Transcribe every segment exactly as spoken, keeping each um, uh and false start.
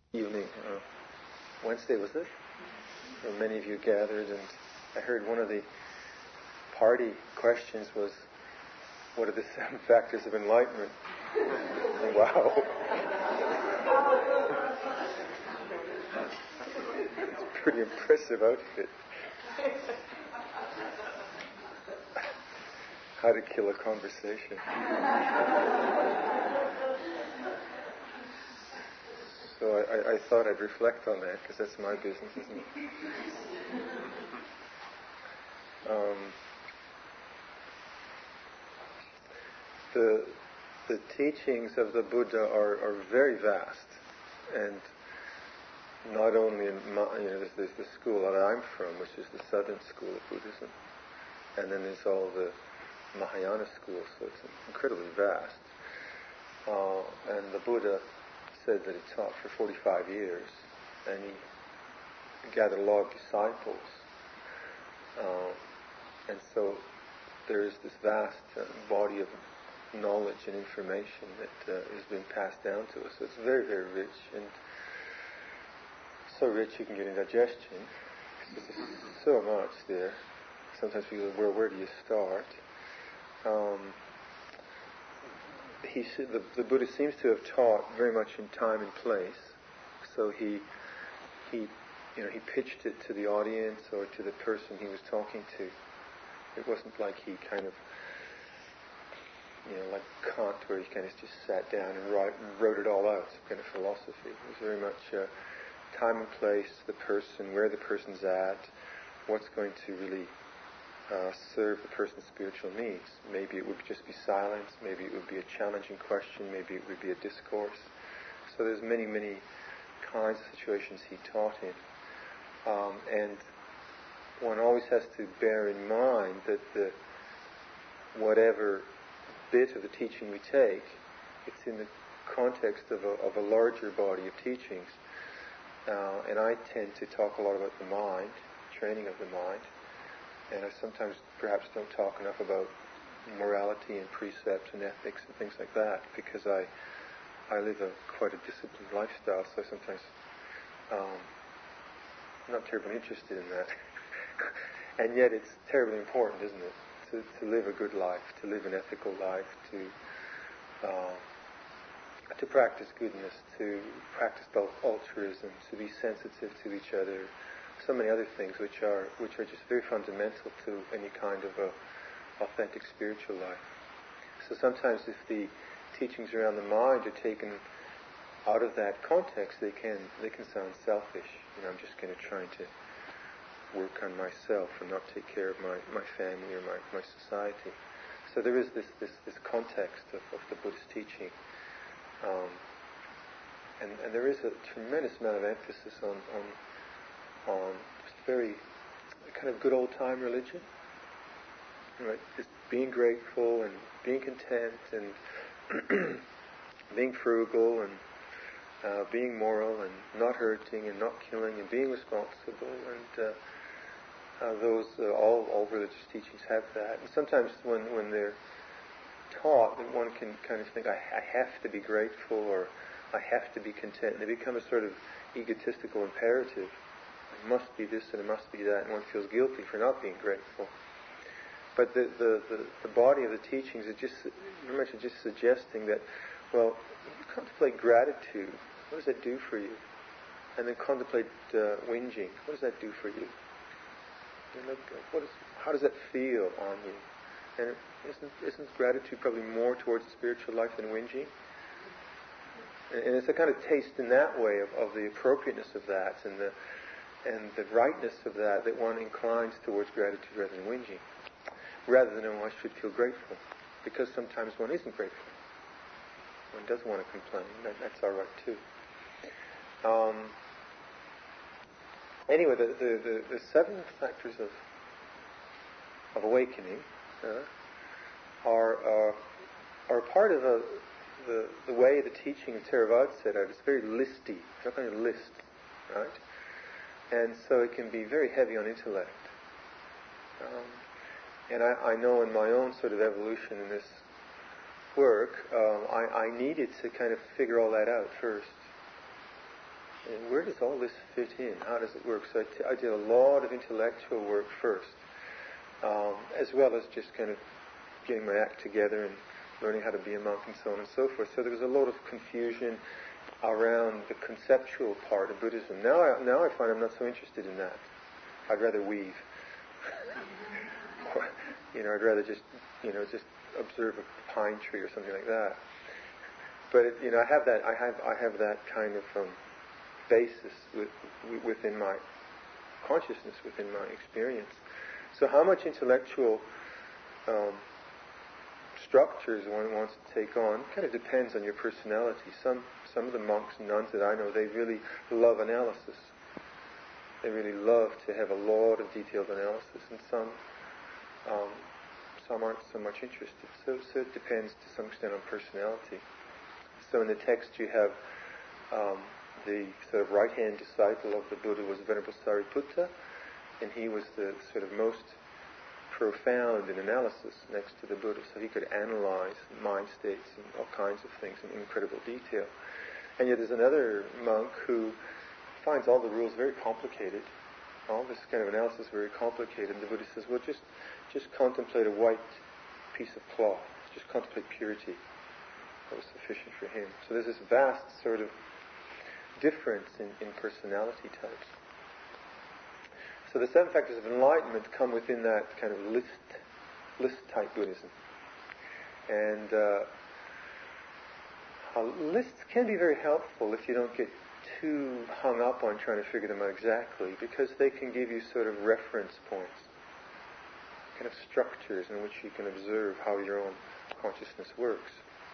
evening, uh, Wednesday was it? Where many of you gathered, and I heard one of the party questions was, what are the seven factors of enlightenment? Wow. It's a pretty impressive outfit. How to kill a conversation. So I, I, I thought I'd reflect on that, because that's my business, isn't it? Um, the the teachings of the Buddha are, are very vast, and not only in my, you know, there's, there's the school that I'm from, which is the Southern School of Buddhism, and then there's all the Mahayana schools, so it's incredibly vast. Uh, and the Buddha said that he taught for forty-five years, and he gathered a lot of disciples. Uh, and so there is this vast uh, body of knowledge and information that uh, is being passed down to us. So it's very, very rich, and so rich you can get indigestion. There's so much there. Sometimes people go, where, where do you start? Um, he the, the Buddha seems to have taught very much in time and place. So he he you know he pitched it to the audience or to the person he was talking to. It wasn't like he kind of you know like Kant, where he kind of just sat down and wrote, wrote it all out, some kind of philosophy. It was very much uh, time and place, the person, where the person's at, what's going to really Uh, serve the person's spiritual needs. Maybe it would just be silence, maybe it would be a challenging question, maybe it would be a discourse. So there's many, many kinds of situations he taught in. Um, and one always has to bear in mind that the whatever bit of the teaching we take, it's in the context of a, of a larger body of teachings. Uh, and I tend to talk a lot about the mind, training of the mind. And I sometimes perhaps don't talk enough about morality and precepts and ethics and things like that, because I I live a quite a disciplined lifestyle, so I sometimes um, I'm not terribly interested in that. And yet it's terribly important, isn't it, to, to live a good life, to live an ethical life, to uh, to practice goodness, to practice both altruism, to be sensitive to each other. So many other things which are which are just very fundamental to any kind of a authentic spiritual life. So sometimes if the teachings around the mind are taken out of that context, they can they can sound selfish. You know, I'm just going to try to work on myself and not take care of my, my family or my, my society. So there is this this, this context of, of the Buddhist teaching. Um, and, and there is a tremendous amount of emphasis on, on on just very kind of good old time religion, right? Just being grateful and being content and being frugal and uh, being moral and not hurting and not killing and being responsible, and uh, uh, those uh, all all religious teachings have that. And sometimes when when they're taught, then one can kind of think, I, I have to be grateful or I have to be content, and they become a sort of egotistical imperative. It must be this and it must be that, and one feels guilty for not being grateful. But the the, the, the body of the teachings is just very much just suggesting that, well, you contemplate gratitude. What does that do for you? And then contemplate uh, whinging. What does that do for you? You know, what is, how does that feel on you? And isn't isn't gratitude probably more towards the spiritual life than whinging? And, and it's a kind of taste in that way of, of the appropriateness of that and the and the rightness of that, that one inclines towards gratitude rather than whinging, rather than one should feel grateful, because sometimes one isn't grateful. One does want to complain. That, that's all right too. Um, anyway, the, the, the, the seven factors of of awakening uh, are uh, are part of a, the the way the teaching of Theravada set out. It's very listy. It's not going to list, right? And so it can be very heavy on intellect. Um, and I, I know in my own sort of evolution in this work, um, I, I needed to kind of figure all that out first. and where does all this fit in? How does it work? So I, t- I did a lot of intellectual work first, um, as well as just kind of getting my act together and learning how to be a monk and so on and so forth. So there was a lot of confusion around the conceptual part of Buddhism. Now I, now I find I'm not so interested in that. I'd rather weave. you know, I'd rather just, you know, just observe a pine tree or something like that. But it, you know, I have that. I have I have that kind of um, basis with, within my consciousness, within my experience. So how much intellectual um, structures one wants to take on kind of depends on your personality. Some some of the monks and nuns that I know, they really love analysis. They really love to have a lot of detailed analysis, and some um, some aren't so much interested. So so it depends to some extent on personality. So in the text you have um, the sort of right-hand disciple of the Buddha was Venerable Sariputta, and he was the sort of most profound in analysis next to the Buddha, so he could analyze mind states and all kinds of things in incredible detail. And yet there's another monk who finds all the rules very complicated, all this kind of analysis very complicated, and the Buddha says, well, just just contemplate a white piece of cloth, just contemplate purity. That was sufficient for him. So there's this vast sort of difference in, in personality types. So the seven factors of enlightenment come within that kind of list, list type Buddhism. And uh, uh, lists can be very helpful if you don't get too hung up on trying to figure them out exactly, because they can give you sort of reference points, kind of structures in which you can observe how your own consciousness works.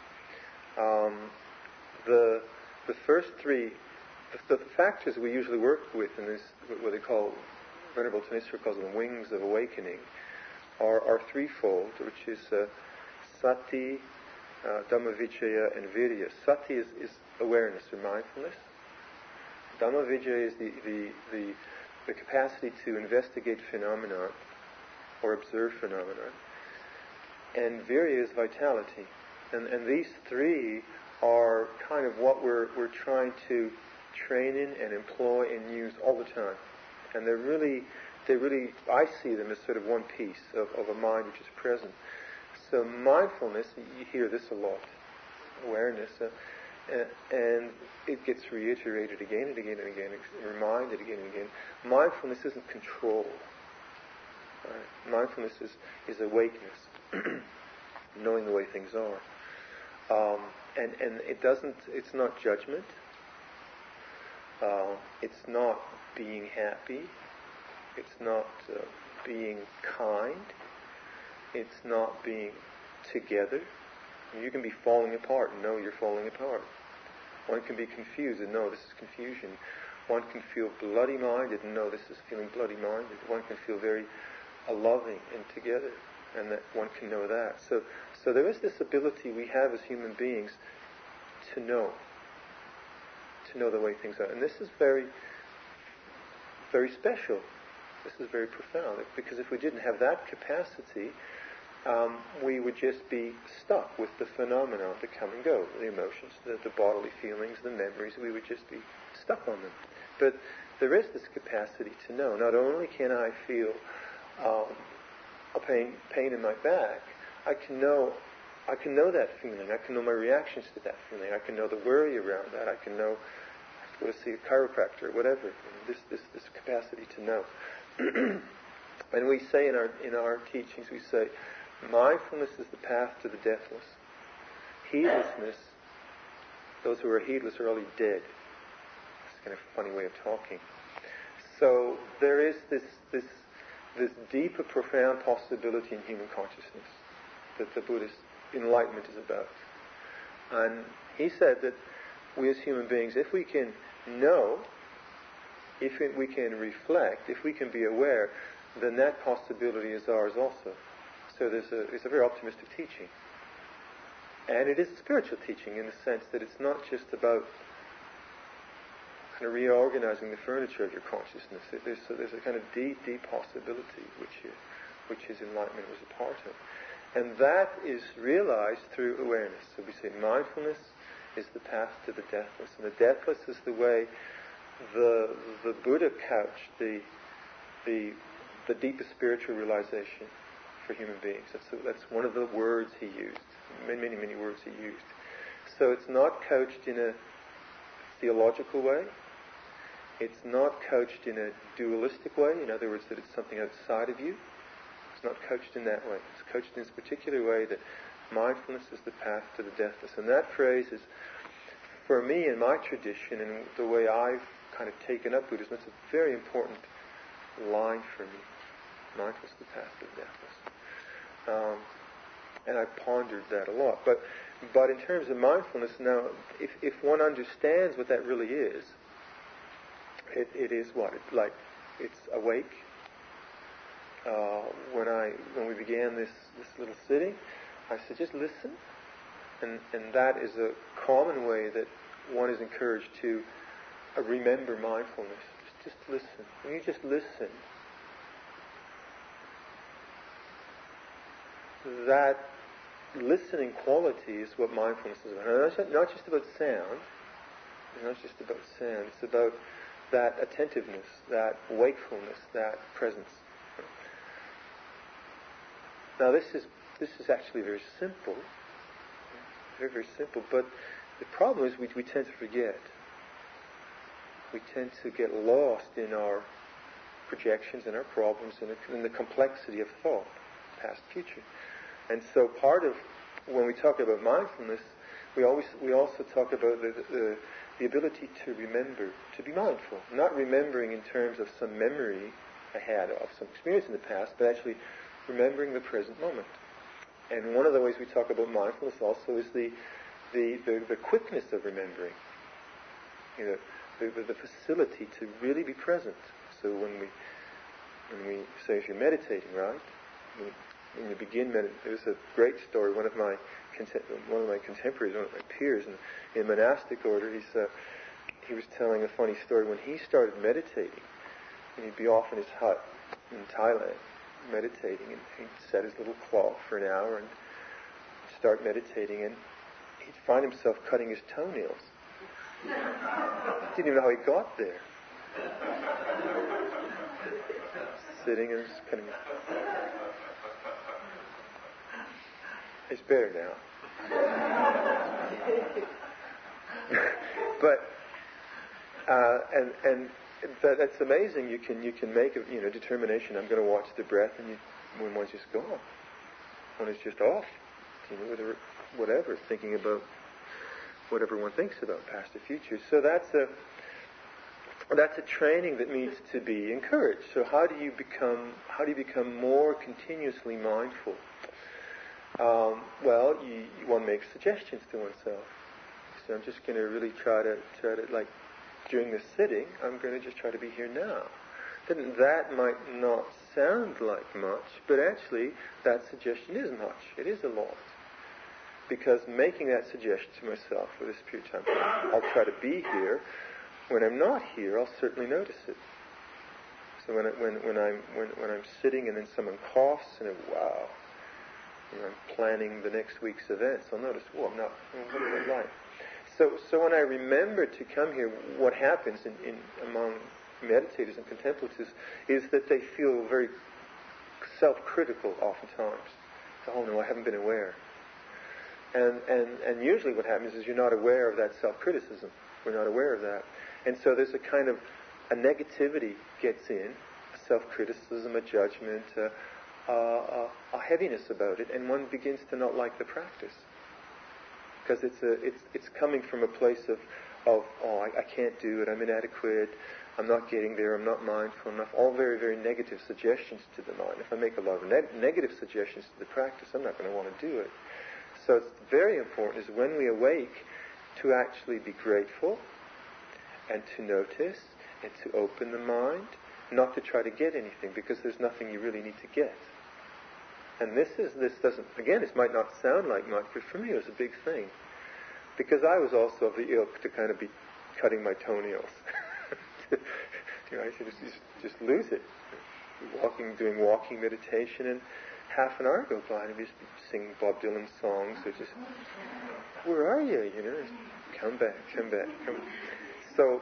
Um, the the first three, the, the factors we usually work with in this, what they call, Venerable Thanissaro calls them wings of awakening, are, are threefold, which is uh, sati, uh, dhammavicaya, and virya. Sati is, is awareness or mindfulness. Dhammavicaya is the, the, the, the capacity to investigate phenomena or observe phenomena. And virya is vitality. And, and these three are kind of what we're we're trying to train in and employ and use all the time. And they're really, they really, I see them as sort of one piece of, of a mind which is present. So mindfulness, you hear this a lot, awareness, uh, and, and it gets reiterated again and again and again, reminded again and again. Mindfulness isn't control. Right? Mindfulness is, is awakeness, knowing the way things are. Um, and, and it doesn't, it's not judgment. Uh, it's not being happy. It's not uh, being kind. It's not being together. You can be falling apart and know you're falling apart. One can be confused and know this is confusion. One can feel bloody-minded and know this is feeling bloody-minded. One can feel very uh, loving and together, and that one can know that. So, so there is this ability we have as human beings to know, to know the way things are. And this is very, very special. This is very profound, because if we didn't have that capacity, um, we would just be stuck with the phenomena that come and go, the emotions, the, the bodily feelings, the memories. We would just be stuck on them. But there is this capacity to know. Not only can I feel um, a pain, pain in my back, I can know, I can know that feeling. I can know my reactions to that feeling. I can know the worry around that. I can know, I can go to see a chiropractor, whatever. This, this, this capacity to know. And we say in our in our teachings, we say, mindfulness is the path to the deathless. Heedlessness, those who are heedless are only dead. It's kind of a funny way of talking. So there is this this this deeper, profound possibility in human consciousness that the Buddhist enlightenment is about. And he said that we as human beings, if we can know, if we can reflect, if we can be aware, then that possibility is ours also. So there's a, it's a very optimistic teaching. And it is a spiritual teaching in the sense that it's not just about kind of reorganizing the furniture of your consciousness. It, there's, a, there's a kind of deep, deep possibility which, you, which his enlightenment was a part of. And that is realized through awareness. So we say mindfulness is the path to the deathless. And the deathless is the way the the Buddha couched the the the deepest spiritual realization for human beings. That's that's one of the words he used. Many many many words he used. So it's not couched in a theological way. It's not couched in a dualistic way. In other words, that it's something outside of you. It's not couched in that way. It's couched in this particular way that mindfulness is the path to the deathless. And that phrase is, for me, in my tradition, and the way I've kind of taken up Buddhism, it's a very important line for me. Mindfulness is the path to the deathless. Um, and I've pondered that a lot. But but in terms of mindfulness, now, if, if one understands what that really is, it, it is what? It's like, it's awake. Uh, when I when we began this, this little sitting, I said, just listen. And, and that is a common way that one is encouraged to uh, remember mindfulness. Just, just listen. When you just listen, that listening quality is what mindfulness is about. And it's not just about sound. It's not just about sound. It's about that attentiveness, that wakefulness, that presence. Now this is this is actually very simple. Very, very simple. But the problem is we, we tend to forget. We tend to get lost in our projections and our problems and in the complexity of thought, past, future. And so part of, when we talk about mindfulness, we always we also talk about the, the, the ability to remember, to be mindful. Not remembering in terms of some memory I had of some experience in the past, but actually remembering the present moment. And one of the ways we talk about mindfulness also is the the, the, the quickness of remembering. You know, the, the, the facility to really be present. So when we when we say if you're meditating, right? When, when you begin meditating, there's a great story. One of my one of my contemporaries, one of my peers in, in monastic order, he's uh, he was telling a funny story. When he started meditating, and he'd be off in his hut in Thailand, meditating, and he'd set his little cloth for an hour and start meditating, and he'd find himself cutting his toenails. Didn't even know how he got there. Sitting and just cutting. It's better now. but uh, and and that, that's amazing. You can you can make a you know determination. I'm going to watch the breath, and you, when one's just gone, when it's just off, you know, whatever, whatever, thinking about whatever one thinks about, past or future. So that's a that's a training that needs to be encouraged. So how do you become how do you become more continuously mindful? Um, well, you, one makes suggestions to oneself. So I'm just going to really try to try to like during the sitting, I'm going to just try to be here now. Then that might not sound like much, but actually that suggestion is much. It is a lot. Because making that suggestion to myself for this period of time, I'll try to be here. When I'm not here, I'll certainly notice it. So when I, when when I'm when when I'm sitting and then someone coughs and it, wow, you know, I'm planning the next week's events, I'll notice, whoa, I'm not. What is it like? So so when I remember to come here, what happens in, in among meditators and contemplatives is that they feel very self-critical oftentimes. So, oh no, I haven't been aware. And, and and usually what happens is you're not aware of that self-criticism. We're not aware of that. And so there's a kind of a negativity gets in, a self-criticism, a judgment, a, a, a heaviness about it, and one begins to not like the practice. Because it's a it's it's coming from a place of, of oh, I, I can't do it, I'm inadequate, I'm not getting there, I'm not mindful enough, all very, very negative suggestions to the mind. If I make a lot of ne- negative suggestions to the practice, I'm not going to want to do it. So it's very important is when we awake to actually be grateful and to notice and to open the mind, not to try to get anything because there's nothing you really need to get. And this is this doesn't again this might not sound like much, but for me it was a big thing. Because I was also of the ilk to kind of be cutting my toenails. you know, I should just, just lose it. Walking doing walking meditation and half an hour go by and I'd just be singing Bob Dylan songs. Or just, where are you? You know, come back, come back. Come. So,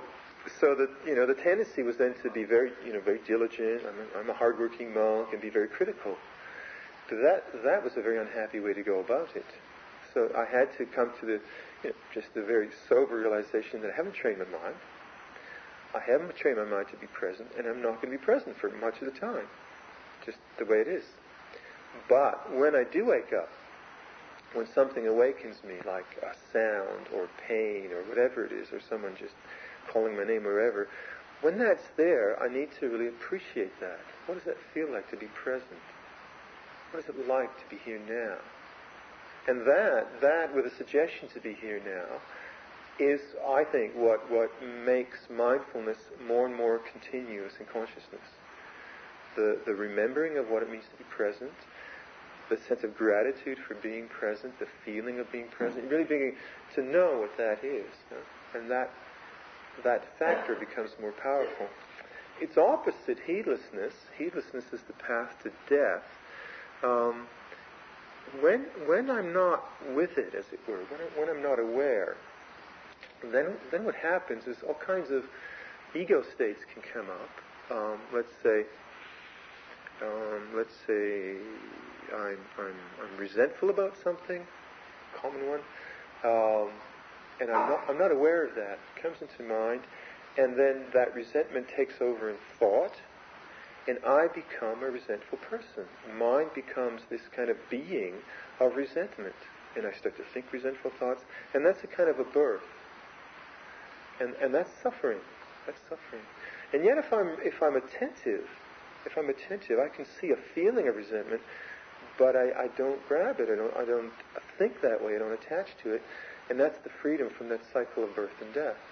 so that, you know, the tendency was then to be very, you know, very diligent. I'm a, I'm a hardworking monk, and be very critical. But that that was a very unhappy way to go about it. So I had to come to the, you know, just the very sober realization that I haven't trained my mind. I haven't trained my mind to be present, and I'm not going to be present for much of the time. Just the way it is. But when I do wake up, when something awakens me, like a sound or pain or whatever it is, or someone just calling my name or whatever, when that's there, I need to really appreciate that. What does that feel like to be present? What is it like to be here now? And that, that with a suggestion to be here now, is, I think, what, what makes mindfulness more and more continuous in consciousness. The, the remembering of what it means to be present, the sense of gratitude for being present, the feeling of being present, really beginning to know what that is. You know? And that, that factor becomes more powerful. Its opposite, heedlessness, heedlessness is the path to death. Um, when, when I'm not with it, as it were, when, I, when I'm not aware, Then, then what happens is all kinds of ego states can come up. Um, let's say, um, let's say, I'm, I'm, I'm resentful about something, common one, um, and I'm not, I'm not aware of that. It comes into mind, and then that resentment takes over in thought, and I become a resentful person. Mind becomes this kind of being of resentment, and I start to think resentful thoughts, and that's a kind of a birth. And, and that's suffering. That's suffering. And yet, if I'm if I'm attentive, if I'm attentive, I can see a feeling of resentment, but I, I don't grab it. I don't I don't think that way. I don't attach to it, and that's the freedom from that cycle of birth and death.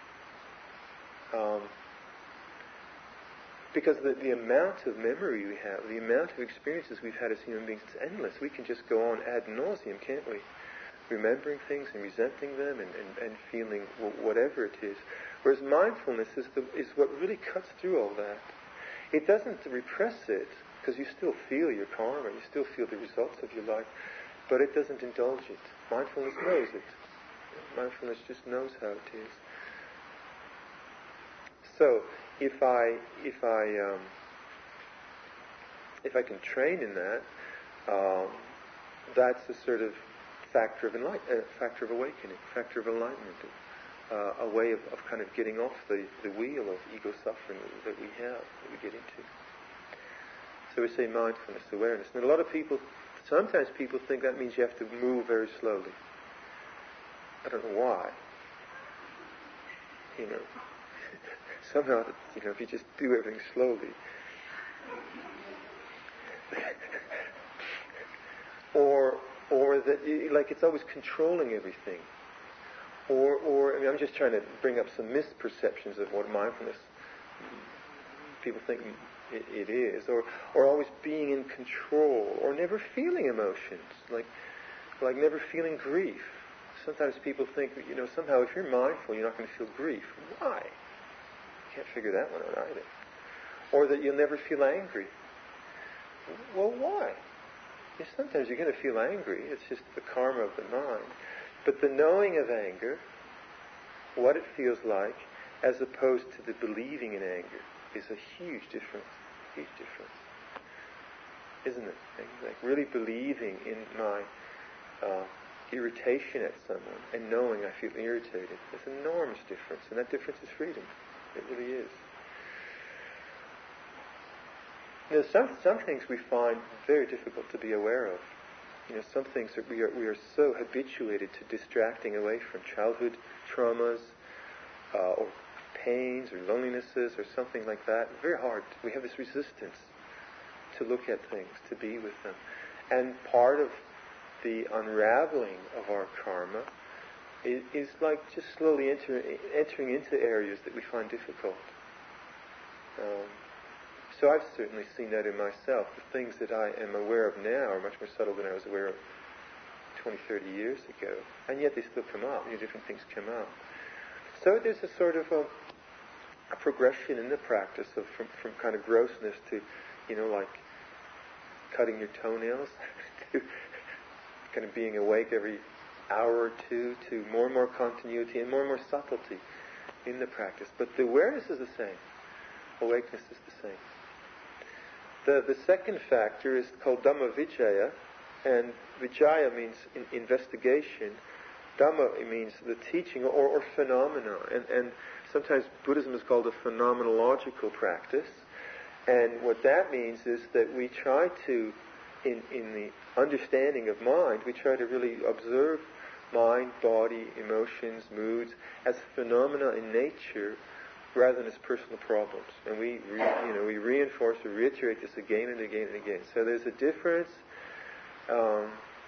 Um, because the, the amount of memory we have, the amount of experiences we've had as human beings, it's endless. We can just go on ad nauseum, can't we? Remembering things and resenting them and, and, and feeling w- whatever it is. Whereas mindfulness is, the, is what really cuts through all that. It doesn't repress it, because you still feel your karma, you still feel the results of your life, but it doesn't indulge it. Mindfulness knows it. Mindfulness just knows how it is. So, if I, if I, um, if I can train in that, um, that's a sort of factor of enlight- uh, factor of awakening, factor of enlightenment, uh, a way of, of kind of getting off the, the wheel of ego suffering that we have, that we get into. So we say mindfulness, awareness. And a lot of people, sometimes people think that means you have to move very slowly. I don't know why. You know, somehow, you know, if you just do everything slowly. or Or that, like, it's always controlling everything. Or, or I mean, I'm just trying to bring up some misperceptions of what mindfulness people think it, it is. Or, or always being in control, or never feeling emotions, like, like never feeling grief. Sometimes people think, you know, somehow if you're mindful, you're not going to feel grief. Why? Can't figure that one out either. Or that you'll never feel angry. Well, why? Yes, sometimes you're going to feel angry. It's just the karma of the mind. But the knowing of anger, what it feels like, as opposed to the believing in anger, is a huge difference. Huge difference. Isn't it? Like really believing in my uh, irritation at someone and knowing I feel irritated. There's an enormous difference. And that difference is freedom. It really is. You know, some some things we find very difficult to be aware of. You know, some things that we are we are so habituated to distracting away from, childhood traumas, uh, or pains, or lonelinesses, or something like that. Very hard. We have this resistance to look at things, to be with them, and part of the unraveling of our karma is, is like just slowly enter, entering into areas that we find difficult. Um, So I've certainly seen that in myself. The things that I am aware of now are much more subtle than I was aware of twenty, thirty years ago. And yet they still come up. You know, different things come up. So there's a sort of a, a progression in the practice of from, from kind of grossness to, you know, like cutting your toenails, to kind of being awake every hour or two, to more and more continuity and more and more subtlety. in the practice. But the awareness is the same. Awakeness is the same. The, the second factor is called Dhamma Vijaya, and Vijaya means in, investigation. Dhamma means the teaching or, or phenomena, and, and sometimes Buddhism is called a phenomenological practice. And what that means is that we try to, in, in the understanding of mind, we try to really observe mind, body, emotions, moods as phenomena in nature rather than as personal problems. And we, re, you know, we reinforce or reiterate this again and again and again. So there's a difference um,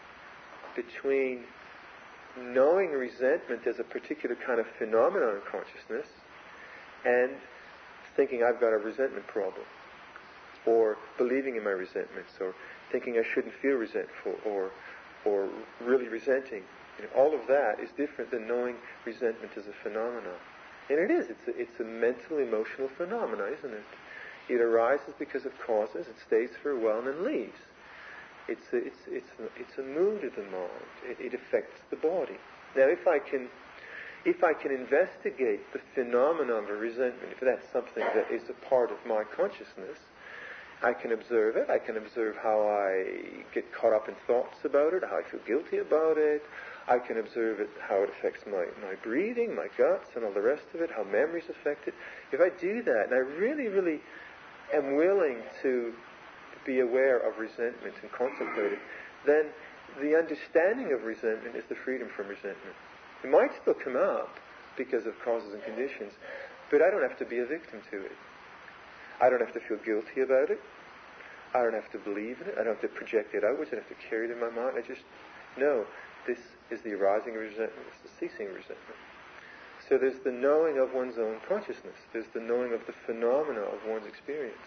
between knowing resentment as a particular kind of phenomenon in consciousness and thinking I've got a resentment problem, or believing in my resentments, or thinking I shouldn't feel resentful, or or really resenting. You know, all of that is different than knowing resentment as a phenomenon. And it is. It's a, it's a mental, emotional phenomenon, isn't it? It arises because of causes. It stays for a while and then leaves. It's a, it's it's a, it's a mood of the mind. It, it affects the body. Now, if I can if I can investigate the phenomenon of resentment, if that's something that is a part of my consciousness, I can observe it. I can observe how I get caught up in thoughts about it, how I feel guilty about it. I can observe it, how it affects my, my breathing, my guts, and all the rest of it, how memories affect it. If I do that, and I really, really am willing to be aware of resentment and contemplate it, then the understanding of resentment is the freedom from resentment. It might still come up because of causes and conditions, but I don't have to be a victim to it. I don't have to feel guilty about it. I don't have to believe in it. I don't have to project it outwards. I don't have to carry it in my mind. I just know this is the arising of resentment. It's the ceasing of resentment. So there's the knowing of one's own consciousness. There's the knowing of the phenomena of one's experience.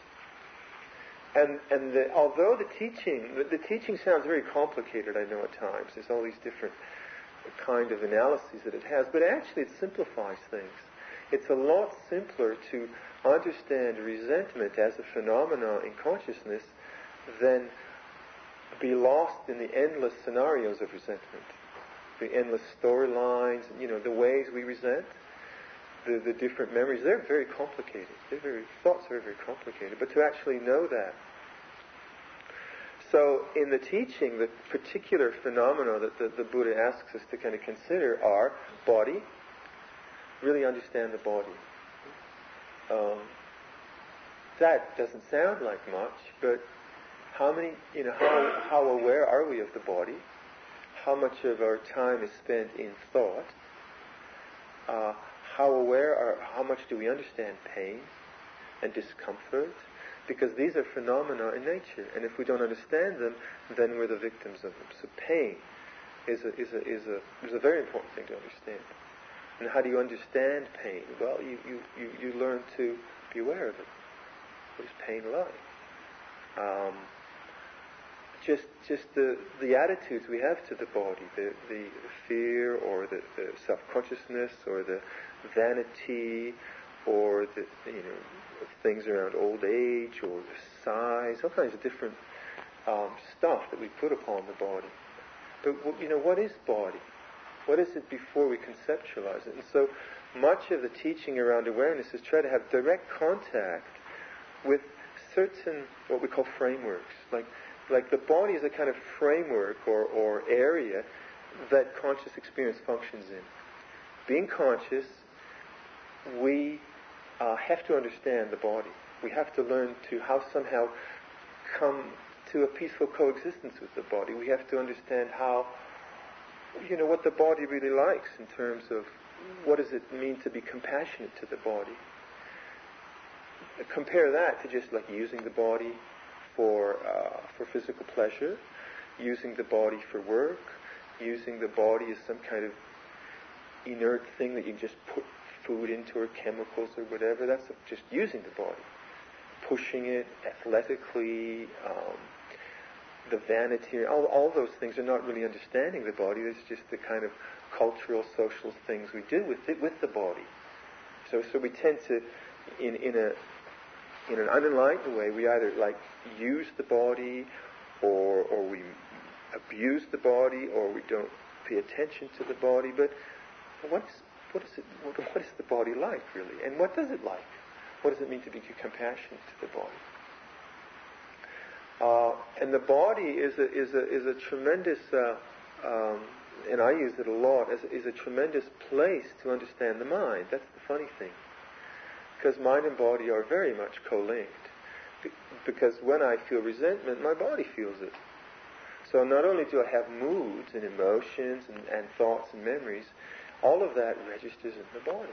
And and the, although the teaching, the, the teaching sounds very complicated, I know at times. There's all these different kind of analyses that it has, but actually it simplifies things. It's a lot simpler to understand resentment as a phenomenon in consciousness than be lost in the endless scenarios of resentment, the endless storylines, you know, the ways we resent, the, the different memories. They're very complicated. They're very thoughts are very complicated. But to actually know that. So in the teaching, the particular phenomena that the, the Buddha asks us to kind of consider are body. Really understand the body. Um, that doesn't sound like much, but how many, you know, how, how aware are we of the body? How much of our time is spent in thought? Uh, how aware are, how much do we understand pain and discomfort? Because these are phenomena in nature, and if we don't understand them, then we're the victims of them. So pain is a, is a, is a, is a very important thing to understand. And how do you understand pain? Well, you, you, you, you learn to be aware of it. What is pain like? Um, just just the, the attitudes we have to the body, the, the fear or the, the self-consciousness or the vanity or the, you know, things around old age or the size, all kinds of different um, stuff that we put upon the body. But, you know, what is body? What is it before we conceptualize it? And so much of the teaching around awareness is try to have direct contact with certain, what we call frameworks. Like like the body is a kind of framework or, or area that conscious experience functions in. Being conscious, we uh, have to understand the body. We have to learn to how somehow come to a peaceful coexistence with the body. We have to understand how, you know, what the body really likes in terms of what does it mean to be compassionate to the body. Compare that to just like using the body for uh, for physical pleasure, using the body for work, using the body as some kind of inert thing that you just put food into or chemicals or whatever. That's just using the body. Pushing it athletically, um, the vanity, all, all those things are not really understanding the body. It's just the kind of cultural, social things we do with it, with the body. So, so we tend to, in in a in an unenlightened way, we either like use the body, or or we abuse the body, or we don't pay attention to the body. But what's what is it? What, what is the body like, really? And what does it like? What does it mean to be compassionate to the body? Uh, and the body is a is a is a tremendous, uh, um, and I use it a lot, as is a tremendous place to understand the mind. That's the funny thing, because mind and body are very much co-linked. Be- because when I feel resentment, my body feels it. So not only do I have moods and emotions and, and thoughts and memories, all of that registers in the body.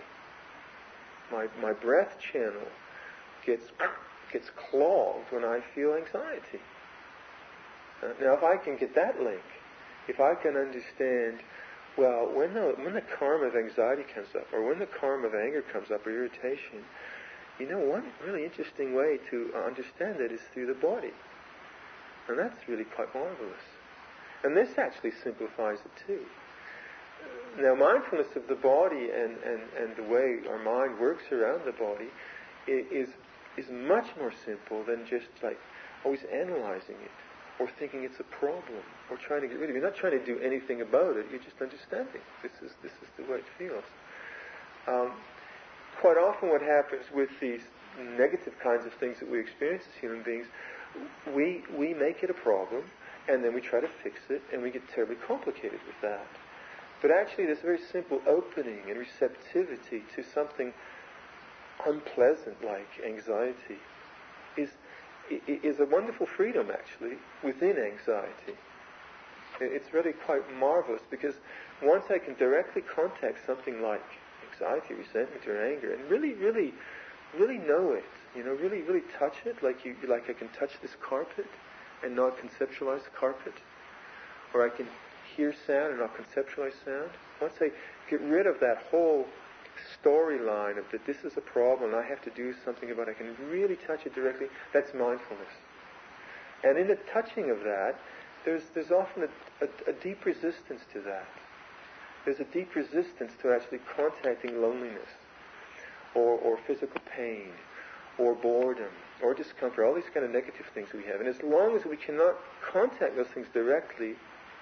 My my breath channel gets gets clogged when I feel anxiety. Uh, now, if I can get that link, if I can understand, well, when the when the karma of anxiety comes up, or when the karma of anger comes up, or irritation, you know, one really interesting way to understand that is through the body. And that's really quite marvelous. And this actually simplifies it too. Now, mindfulness of the body and, and, and the way our mind works around the body is is much more simple than just like always analyzing it or thinking it's a problem or trying to get rid of it. You're not trying to do anything about it. You're just understanding. This is this is the way it feels. Um, quite often, what happens with these negative kinds of things that we experience as human beings, we we make it a problem, and then we try to fix it, and we get terribly complicated with that. But actually, this very simple opening and receptivity to something unpleasant like anxiety is is a wonderful freedom, actually, within anxiety. It's really quite marvelous, because once I can directly contact something like anxiety, resentment, or anger, and really, really, really know it, you know, really, really touch it, like you, like I can touch this carpet and not conceptualize the carpet, or I can hear sound and not conceptualize sound. Once I get rid of that whole storyline of that this is a problem and I have to do something about it, I can really touch it directly. That's mindfulness. And in the touching of that, there's there's often a, a, a deep resistance to that. There's a deep resistance to actually contacting loneliness, or, or physical pain, or boredom, or discomfort, all these kind of negative things we have. And as long as we cannot contact those things directly,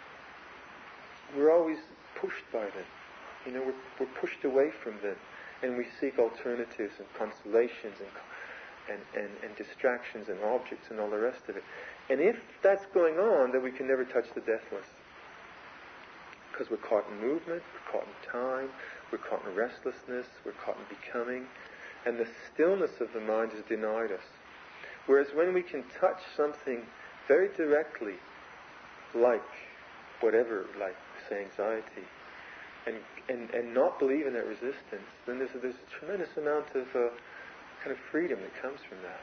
we're always pushed by them. You know, we're, we're pushed away from them, and we seek alternatives and consolations and, and, and, and distractions and objects and all the rest of it. And if that's going on, then we can never touch the deathless. Because we're caught in movement, we're caught in time, we're caught in restlessness, we're caught in becoming, and the stillness of the mind is denied us. Whereas when we can touch something very directly, like whatever, like say anxiety, and and, and not believe in that resistance, then there's a, there's a tremendous amount of uh, kind of freedom that comes from that.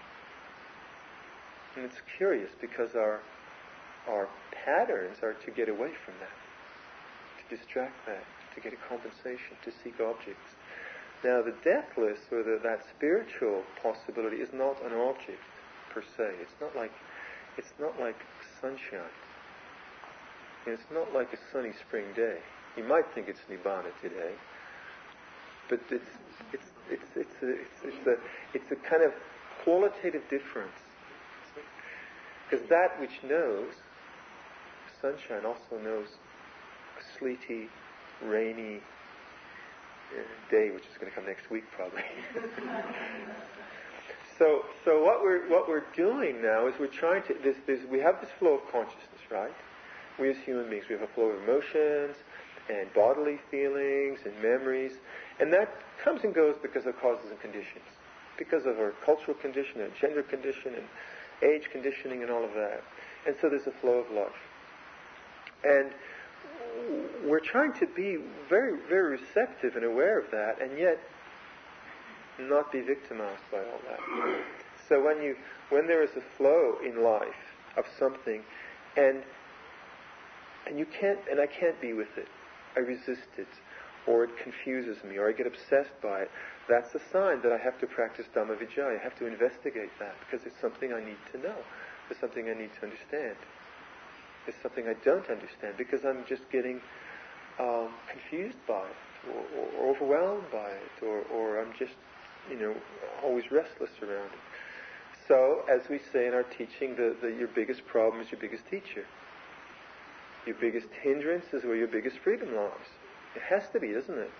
And it's curious, because our our patterns are to get away from that, to distract that, to get a compensation, to seek objects. Now, the deathless, or the, that spiritual possibility, is not an object per se. It's not like it's not like sunshine. It's not like a sunny spring day. You might think it's Nibbana today, but it's it's it's it's a, it's, it's a it's a kind of qualitative difference. Because that which knows sunshine also knows a sleety, rainy uh, day, which is going to come next week probably. so so what we're what we're doing now is we're trying to this this we have this flow of consciousness, right? We as human beings, we have a flow of emotions and bodily feelings and memories, and that comes and goes because of causes and conditions, because of our cultural condition and gender condition and age conditioning and all of that. And so there's a flow of life. And we're trying to be very, very receptive and aware of that, and yet not be victimized by all that. So when you, when there is a flow in life of something, and and you can't, and I can't be with it, I resist it, or it confuses me, or I get obsessed by it, that's a sign that I have to practice Dhammavicaya. I have to investigate that, because it's something I need to know. It's something I need to understand. It's something I don't understand, because I'm just getting um, confused by it, or, or overwhelmed by it, or, or I'm just, you know, always restless around it. So, as we say in our teaching, the, the, your biggest problem is your biggest teacher. Your biggest hindrance is where your biggest freedom lies. It has to be, doesn't it?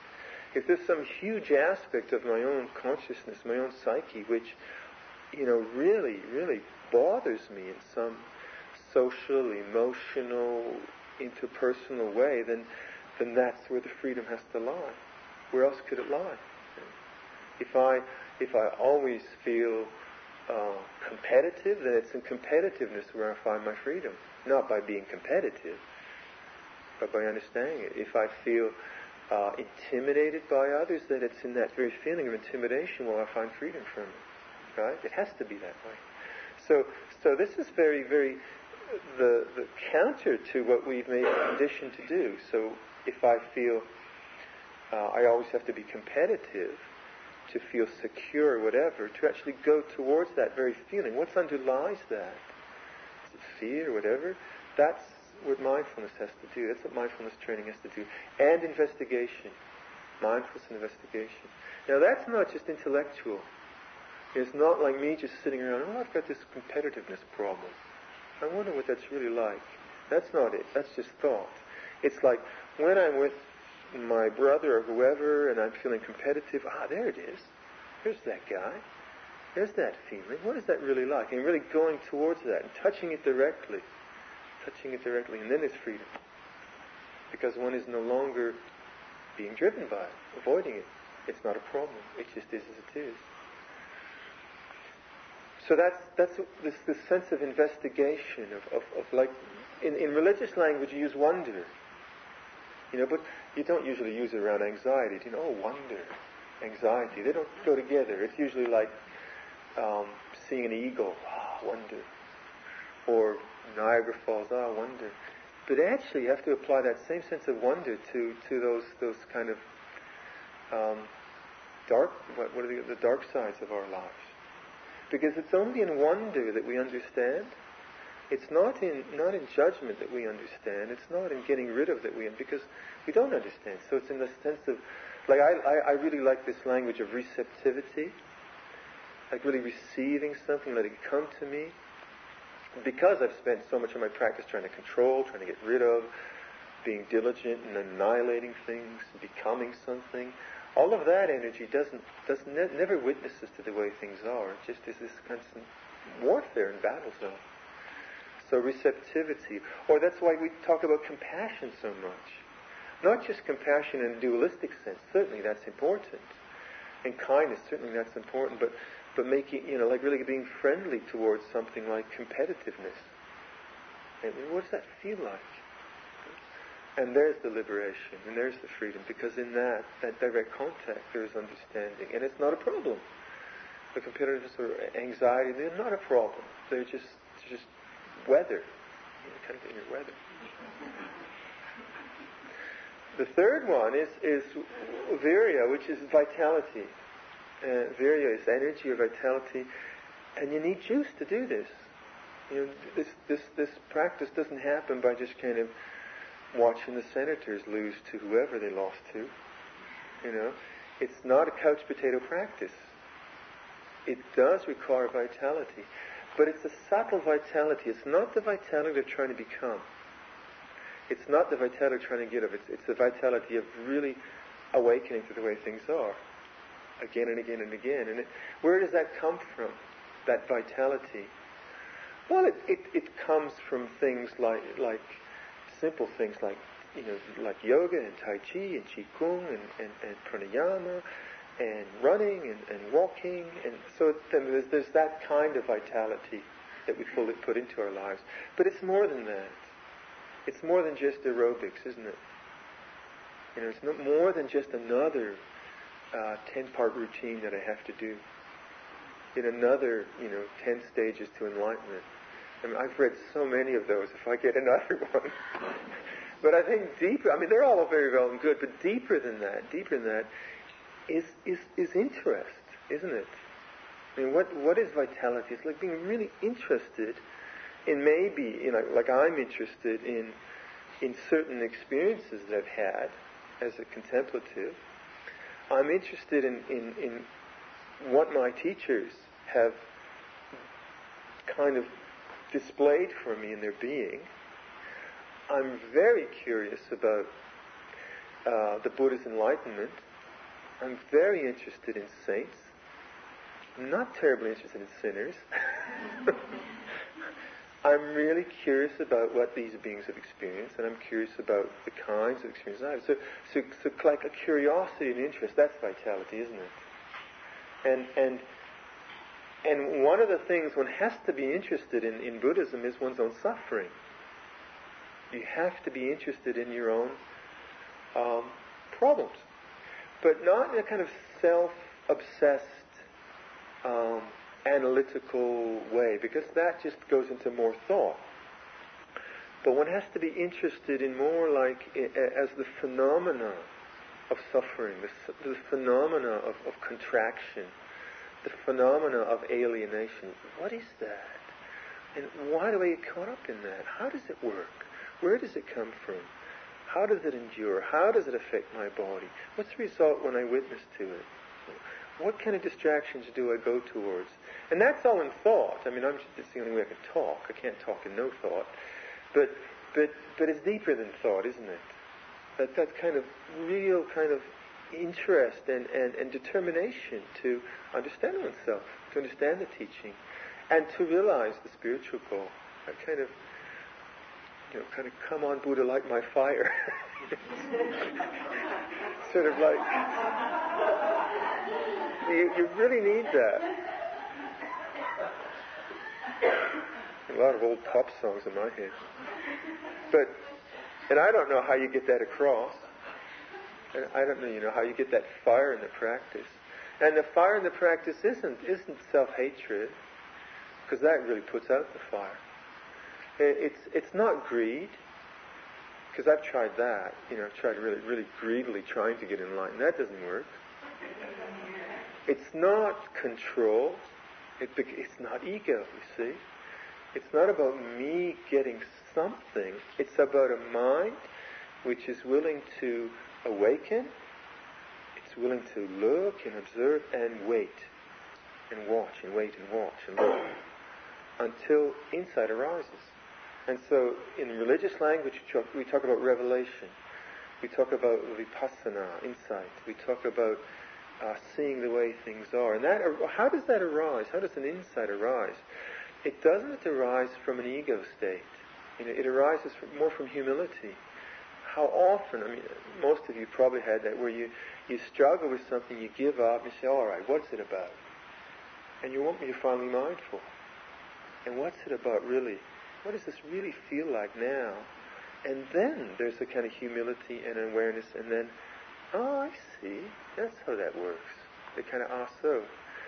if there's some huge aspect of my own consciousness, my own psyche, which, you know, really, really bothers me in some social, emotional, interpersonal way, then then that's where the freedom has to lie. Where else could it lie? If I if I always feel uh, competitive, then it's in competitiveness where I find my freedom. Not by being competitive, but by understanding it. If I feel uh, intimidated by others, then it's in that very feeling of intimidation where I find freedom from it. Right? It has to be that way. So, so this is very, very the the counter to what we've made a condition to do. So, if I feel uh, I always have to be competitive to feel secure, or whatever, to actually go towards that very feeling. What underlies that? Is it fear, or whatever? That's what mindfulness has to do. That's what mindfulness training has to do. And investigation. Mindfulness and investigation. Now that's not just intellectual. It's not like me just sitting around, oh, I've got this competitiveness problem. I wonder what that's really like. That's not it. That's just thought. It's like when I'm with my brother or whoever and I'm feeling competitive, ah, there it is. There's that guy. There's that feeling. What is that really like? And really going towards that and touching it directly. Touching it directly. And then there's freedom. Because one is no longer being driven by it, avoiding it. It's not a problem. It just is as it is. So that's that's this this sense of investigation, of, of, of like, in, in religious language you use wonder. You know, but you don't usually use it around anxiety. You know, oh, wonder, anxiety. They don't go together. It's usually like um, seeing an eagle, ah, oh, wonder. Or Niagara Falls, ah, oh, wonder. But actually you have to apply that same sense of wonder to, to those those kind of um, dark, what, what are the, the dark sides of our lives. Because it's only in wonder that we understand. It's not in not in judgment that we understand. It's not in getting rid of that we because we don't understand. So it's in the sense of, like I, I, I really like this language of receptivity, like really receiving something, letting it come to me. Because I've spent so much of my practice trying to control, trying to get rid of, being diligent and annihilating things, becoming something. All of that energy doesn't, doesn't ne- never witnesses to the way things are. It just is this constant warfare and battle zone. So receptivity, or that's why we talk about compassion so much. Not just compassion in a dualistic sense. Certainly that's important, and kindness. Certainly that's important. But but making, you know, like really being friendly towards something like competitiveness. And what does that feel like? And there's the liberation, and there's the freedom, because in that, that direct contact, there is understanding. And it's not a problem. The competitiveness or anxiety, they're not a problem. They're just just weather. You know, kind of in your weather. The third one is, is virya, which is vitality. Uh, virya is energy or vitality. And you need juice to do this. You know, this, this, this practice doesn't happen by just kind of watching the senators lose to whoever they lost to. You know, it's not a couch potato practice. It does require vitality, but it's a subtle vitality. It's not the vitality of trying to become. It's not the vitality of trying to get of. It's, it's the vitality of really awakening to the way things are, again and again and again. And it, where does that come from? That vitality? Well, it, it, it comes from things like like. simple things like, you know, like yoga and Tai Chi and Qigong and, and, and pranayama and running and, and walking. And so then there's, there's that kind of vitality that we fully put into our lives. But it's more than that. It's more than just aerobics, isn't it? You know, it's not more than just another uh, ten-part routine that I have to do. In another, you know, ten stages to enlightenment. I mean, I've read so many of those, if I get another one. But I think deeper, I mean, they're all very well and good, but deeper than that, deeper than that, is, is, is interest, isn't it? I mean, what, what is vitality? It's like being really interested in maybe, you know, like I'm interested in, in certain experiences that I've had as a contemplative. I'm interested in, in, in what my teachers have kind of displayed for me in their being. I'm very curious about uh, the Buddha's enlightenment, I'm very interested in saints. I'm not terribly interested in sinners. I'm really curious about what these beings have experienced, and I'm curious about the kinds of experiences I have. So, so, so like a curiosity and interest, that's vitality, isn't it? And and and one of the things one has to be interested in in Buddhism is one's own suffering. You have to be interested in your own um, problems, but not in a kind of self-obsessed, um, analytical way, because that just goes into more thought. But one has to be interested in more like as the phenomena of suffering, the, the phenomena of, of contraction, the phenomena of alienation. What is that? And why do I get caught up in that? How does it work? Where does it come from? How does it endure? How does it affect my body? What's the result when I witness to it? What kind of distractions do I go towards? And that's all in thought. I mean, I'm just, it's the only way I can talk. I can't talk in no thought. But but but it's deeper than thought, isn't it? That that kind of real kind of interest and, and, and determination to understand oneself, to understand the teaching, and to realize the spiritual goal. That kind of, you know, kind of come on Buddha, light my fire. Sort of like, you, you really need that. A lot of old pop songs in my head. But, and I don't know how you get that across. And I don't know, you know, how you get that fire in the practice. And the fire in the practice isn't isn't self-hatred, because that really puts out the fire. It's it's not greed, because I've tried that. You know, I've tried really really greedily trying to get enlightened. That doesn't work. It's not control. It, it's not ego, you see. It's not about me getting something. It's about a mind which is willing to awaken. It's willing to look and observe and wait and watch and wait and watch and look until insight arises. And so in religious language we talk about revelation. We talk about vipassana, insight. We talk about uh, seeing the way things are. And that, how does that arise? How does an insight arise? It doesn't arise from an ego state. You know, it arises from, more from humility. How often, I mean, most of you probably had that, where you, you struggle with something, you give up, you say, all right, what's it about? And you want me to finally mindful. And what's it about really? What does this really feel like now? And then there's a kind of humility and awareness, and then, oh, I see, that's how that works. They kind of, ah, so.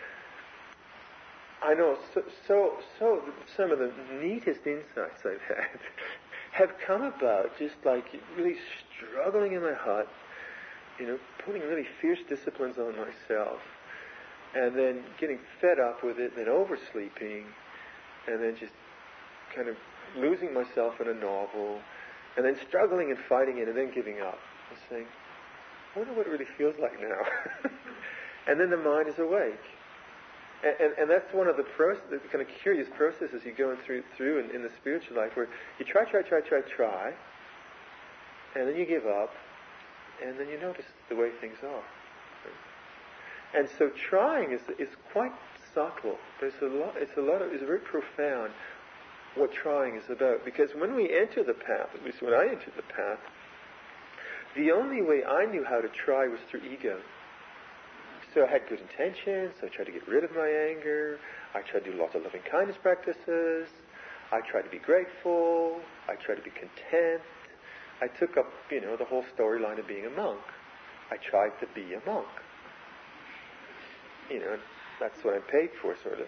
I know, so, so, so some of the neatest insights I've had have come about just like really struggling in my heart, you know, putting really fierce disciplines on myself, and then getting fed up with it, and then oversleeping, and then just kind of losing myself in a novel, and then struggling and fighting it, and then giving up, and saying, I wonder what it really feels like now. And then the mind is awake. And, and, and that's one of the, process, the kind of curious processes you go through through in, in the spiritual life, where you try, try, try, try, try, and then you give up, and then you notice the way things are. And so trying is is quite subtle. There's a lot. It's a lot of. It's very profound what trying is about. Because when we enter the path, at least when I entered the path, the only way I knew how to try was through ego. So I had good intentions, so I tried to get rid of my anger, I tried to do lots of loving kindness practices, I tried to be grateful, I tried to be content. I took up, you know, the whole storyline of being a monk. I tried to be a monk. You know, that's what I'm paid for, sort of.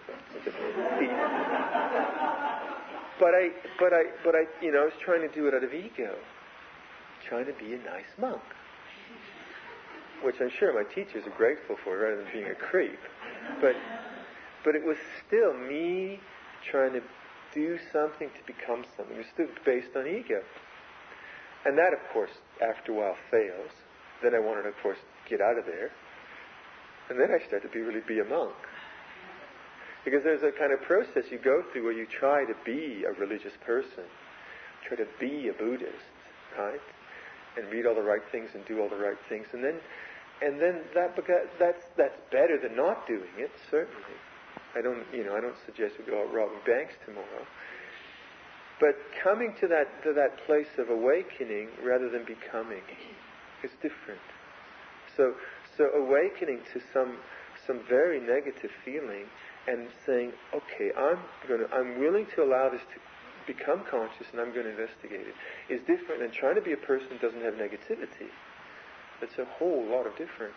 But I, but I, but I, you know, I was trying to do it out of ego, trying to be a nice monk, which I'm sure my teachers are grateful for, rather than being a creep. But but it was still me trying to do something to become something. It was still based on ego. And that, of course, after a while fails. Then I wanted to, of course, get out of there. And then I started to be really be a monk. Because there's a kind of process you go through where you try to be a religious person, try to be a Buddhist, right? And read all the right things and do all the right things. And then and then that beca- that's that's better than not doing it, certainly. I don't, you know, I don't suggest we go out robbing banks tomorrow. But coming to that to that place of awakening rather than becoming is different. So so awakening to some some very negative feeling and saying, okay, I'm gonna I'm willing to allow this to become conscious and I'm going to investigate it, is different than trying to be a person who doesn't have negativity. It's a whole lot of difference.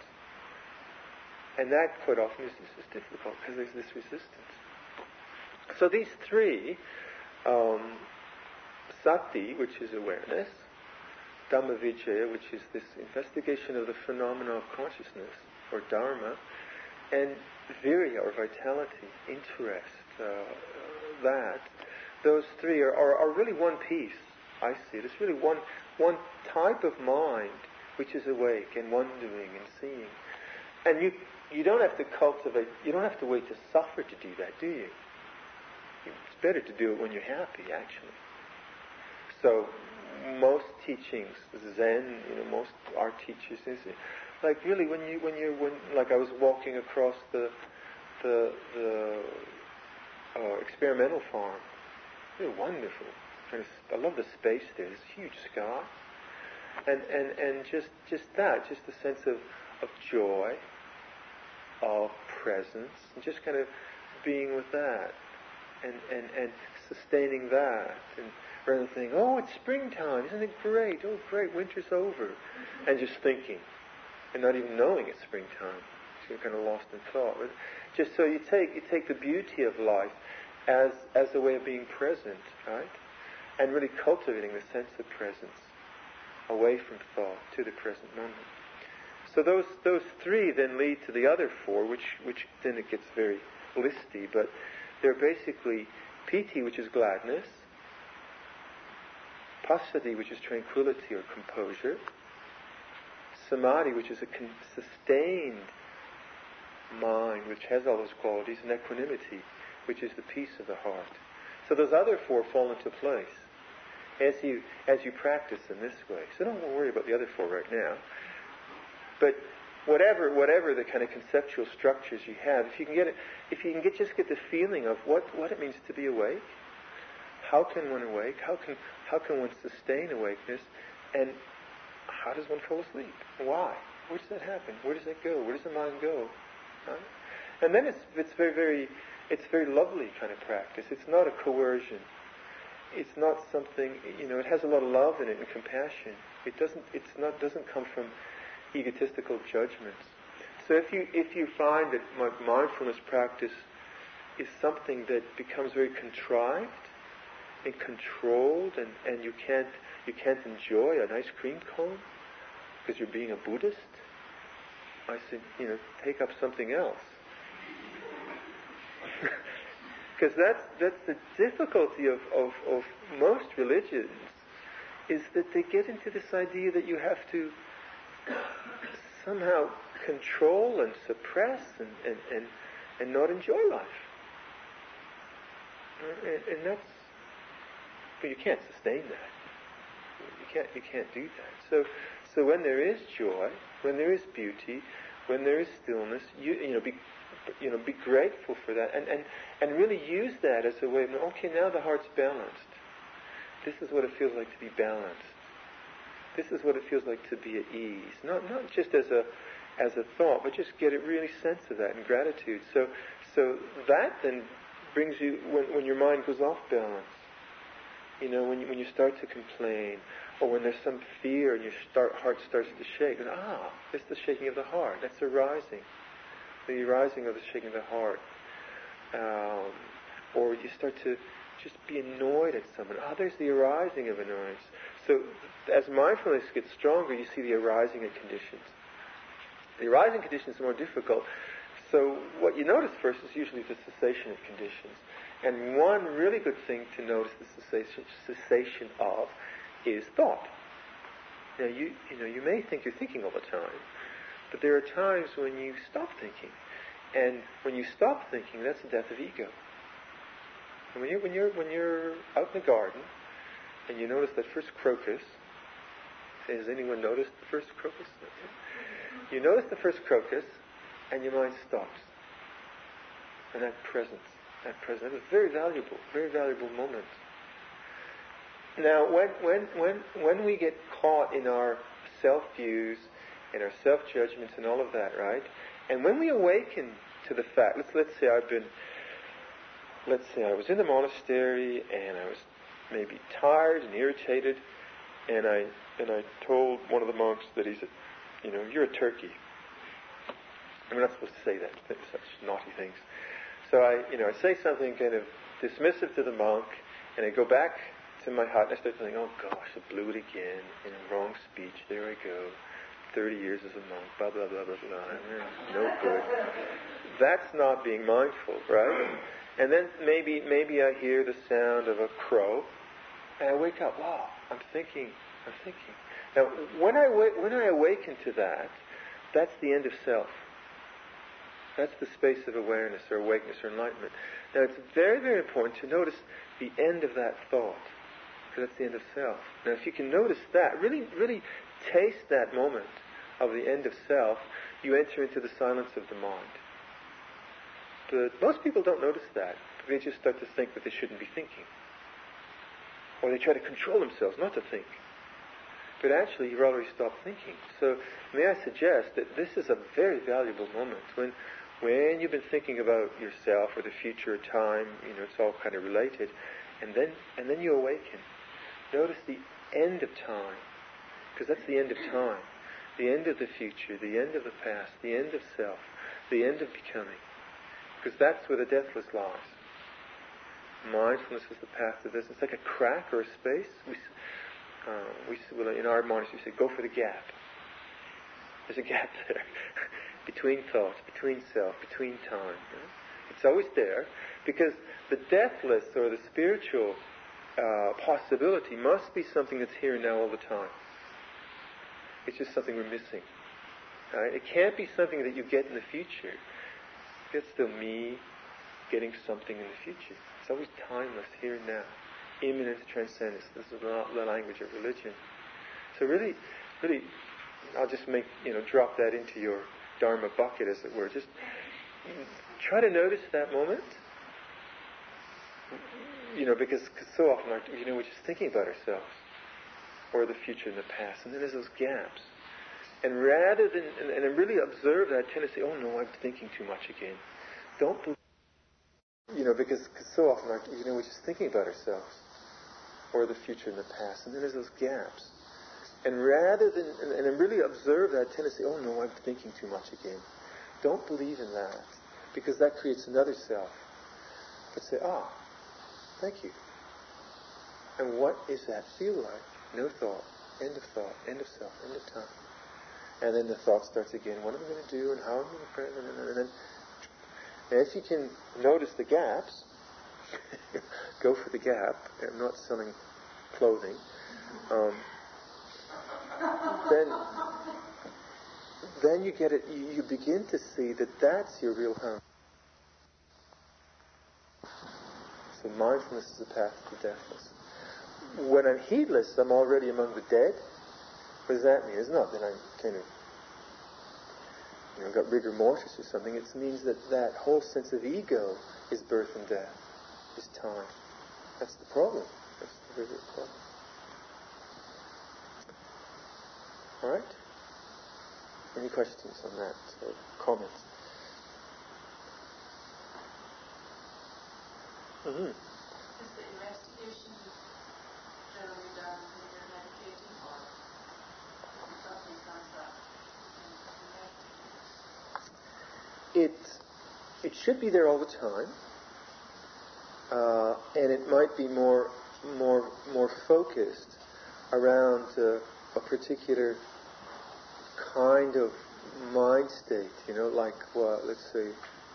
And that quite often is, is difficult because there's this resistance. So these three, um, sati, which is awareness, Dhammavicaya, which is this investigation of the phenomena of consciousness, or dharma, and virya, or vitality, interest, uh, that, those three are, are, are really one piece, I see it. It's really one, one type of mind which is awake and wondering and seeing. And you you don't have to cultivate, you don't have to wait to suffer to do that, do you? It's better to do it when you're happy, actually. So most teachings, Zen, you know, most art teachers, is like really when you when you when like I was walking across the the the uh, experimental farm. Really wonderful. I love the space there. There's a huge sky, and and and just just that, just the sense of of joy, of presence, and just kind of being with that, and and and sustaining that, and rather than thinking, oh, it's springtime, isn't it great? Oh, great, winter's over, and just thinking, and not even knowing it's springtime. So you're kind of lost in thought. But just so you take you take the beauty of life as as a way of being present, right? And really cultivating the sense of presence, away from thought to the present moment. So those those three then lead to the other four, which which then it gets very listy, but they're basically piti, which is gladness, passaddhi, which is tranquility or composure, samadhi, which is a con- sustained mind, which has all those qualities, and equanimity, which is the peace of the heart. So those other four fall into place as you as you practice in this way. So don't worry about the other four right now. But whatever whatever the kind of conceptual structures you have, if you can get it, if you can get just get the feeling of what, what it means to be awake, how can one awake, how can how can one sustain awakeness, and how does one fall asleep? Why? Where does that happen? Where does that go? Where does the mind go? Right? And then it's it's very very it's very lovely kind of practice. It's not a coercion. It's not something, you know, it has a lot of love in it and compassion. It doesn't it's not doesn't come from egotistical judgments. So if you if you find that mindfulness practice is something that becomes very contrived and controlled, and, and you can't you can't enjoy an ice cream cone because you're being a Buddhist, I said, you know, take up something else. Because that's that's the difficulty of, of, of most religions, is that they get into this idea that you have to somehow control and suppress and, and, and, and not enjoy life. And, and that's, but you can't sustain that. You can't you can't do that. So so when there is joy, when there is beauty, when there is stillness, you you know be you know be grateful for that, and, and, and really use that as a way of, okay, now the heart's balanced. This is what it feels like to be balanced. This is what it feels like to be at ease. Not not just as a as a thought, but just get a really sense of that and gratitude. So so that then brings you, when when your mind goes off balance, you know, when you, when you start to complain, or when there's some fear and your start, heart starts to shake, and ah, it's the shaking of the heart. That's arising. The arising of the shaking of the heart. Um, or you start to just be annoyed at someone. Ah, there's the arising of annoyance. So as mindfulness gets stronger, you see the arising of conditions. The arising conditions are more difficult. So what you notice first is usually the cessation of conditions. And one really good thing to notice the cessation, cessation of is thought. Now you you know you may think you're thinking all the time, but there are times when you stop thinking, and when you stop thinking, that's the death of ego. And when you when you're when you're out in the garden, and you notice that first crocus. Has anyone noticed the first crocus? You notice the first crocus, and your mind stops. And that presence, that presence, that was very valuable, very valuable moment. Now, when when when when we get caught in our self-views and our self-judgments and all of that, right? And when we awaken to the fact, let's let's say I've been, let's say I was in the monastery and I was maybe tired and irritated, and I and I told one of the monks that he's, a, you know, you're a turkey. And we're not supposed to say that, such naughty things. So I, you know, I say something kind of dismissive to the monk, and I go back to my hut, and I start thinking, oh gosh, I blew it again, you know, wrong speech, there I go, thirty years as a monk, blah, blah, blah, blah, blah, no good. That's not being mindful, right? And then maybe, maybe I hear the sound of a crow, and I wake up, wow, I'm thinking, I'm thinking. Now, when I, wa- when I awaken to that, that's the end of self. That's the space of awareness or awakeness or enlightenment. Now, it's very, very important to notice the end of that thought, because that's the end of self. Now, if you can notice that, really, really taste that moment of the end of self, you enter into the silence of the mind. But most people don't notice that. They just start to think that they shouldn't be thinking. Or they try to control themselves not to think. But actually, you've already stopped thinking. So, may I suggest that this is a very valuable moment when when you've been thinking about yourself or the future time, you know, it's all kind of related, and then and then you awaken. Notice the end of time, because that's the end of time, the end of the future, the end of the past, the end of self, the end of becoming, because that's where the deathless lies. Mindfulness is the path to this. It's like a crack or a space. We, uh, we well, in our monastery, we say, go for the gap. There's a gap there. Between thoughts, between self, between time. You know? It's always there, because the deathless or the spiritual uh, possibility must be something that's here and now all the time. It's just something we're missing. Right? It can't be something that you get in the future. It's still me getting something in the future. It's always timeless, here and now. Immanent transcendence. This is not the language of religion. So really, really, I'll just make, you know, drop that into your Dharma bucket, as it were. Just try to notice that moment. You know, because cause so often, our, you know, we're just thinking about ourselves or the future and the past, and then there's those gaps. And rather than, and, and really observe that tendency, oh no, I'm thinking too much again. Don't believe, you know, because cause so often, our, you know, we're just thinking about ourselves or the future and the past, and then there's those gaps. And rather than, and, and really observe that tendency, oh no, I'm thinking too much again. Don't believe in that, because that creates another self. But say, ah, thank you. And what is that feel like? No thought, end of thought, end of self, end of time. And then the thought starts again, what am I going to do, and how am I going to pray, and then, and if you can notice the gaps, go for the gap. I'm not selling clothing. Um, then, then you get it. You, you begin to see that that's your real home. So mindfulness is the path to deathless. When I'm heedless, I'm already among the dead. What does that mean? It's not that I'm kind of, you know, got rigor mortis or something. It means that that whole sense of ego is birth and death, is time. That's the problem. That's the bigger problem. All right? Any questions on that or comments? Mm-hmm. Is the investigation generally done when you're meditating, or if something comes up in It it should be there all the time, uh, and it might be more more more focused around uh, a particular kind of mind state. You know, like what? Let's say.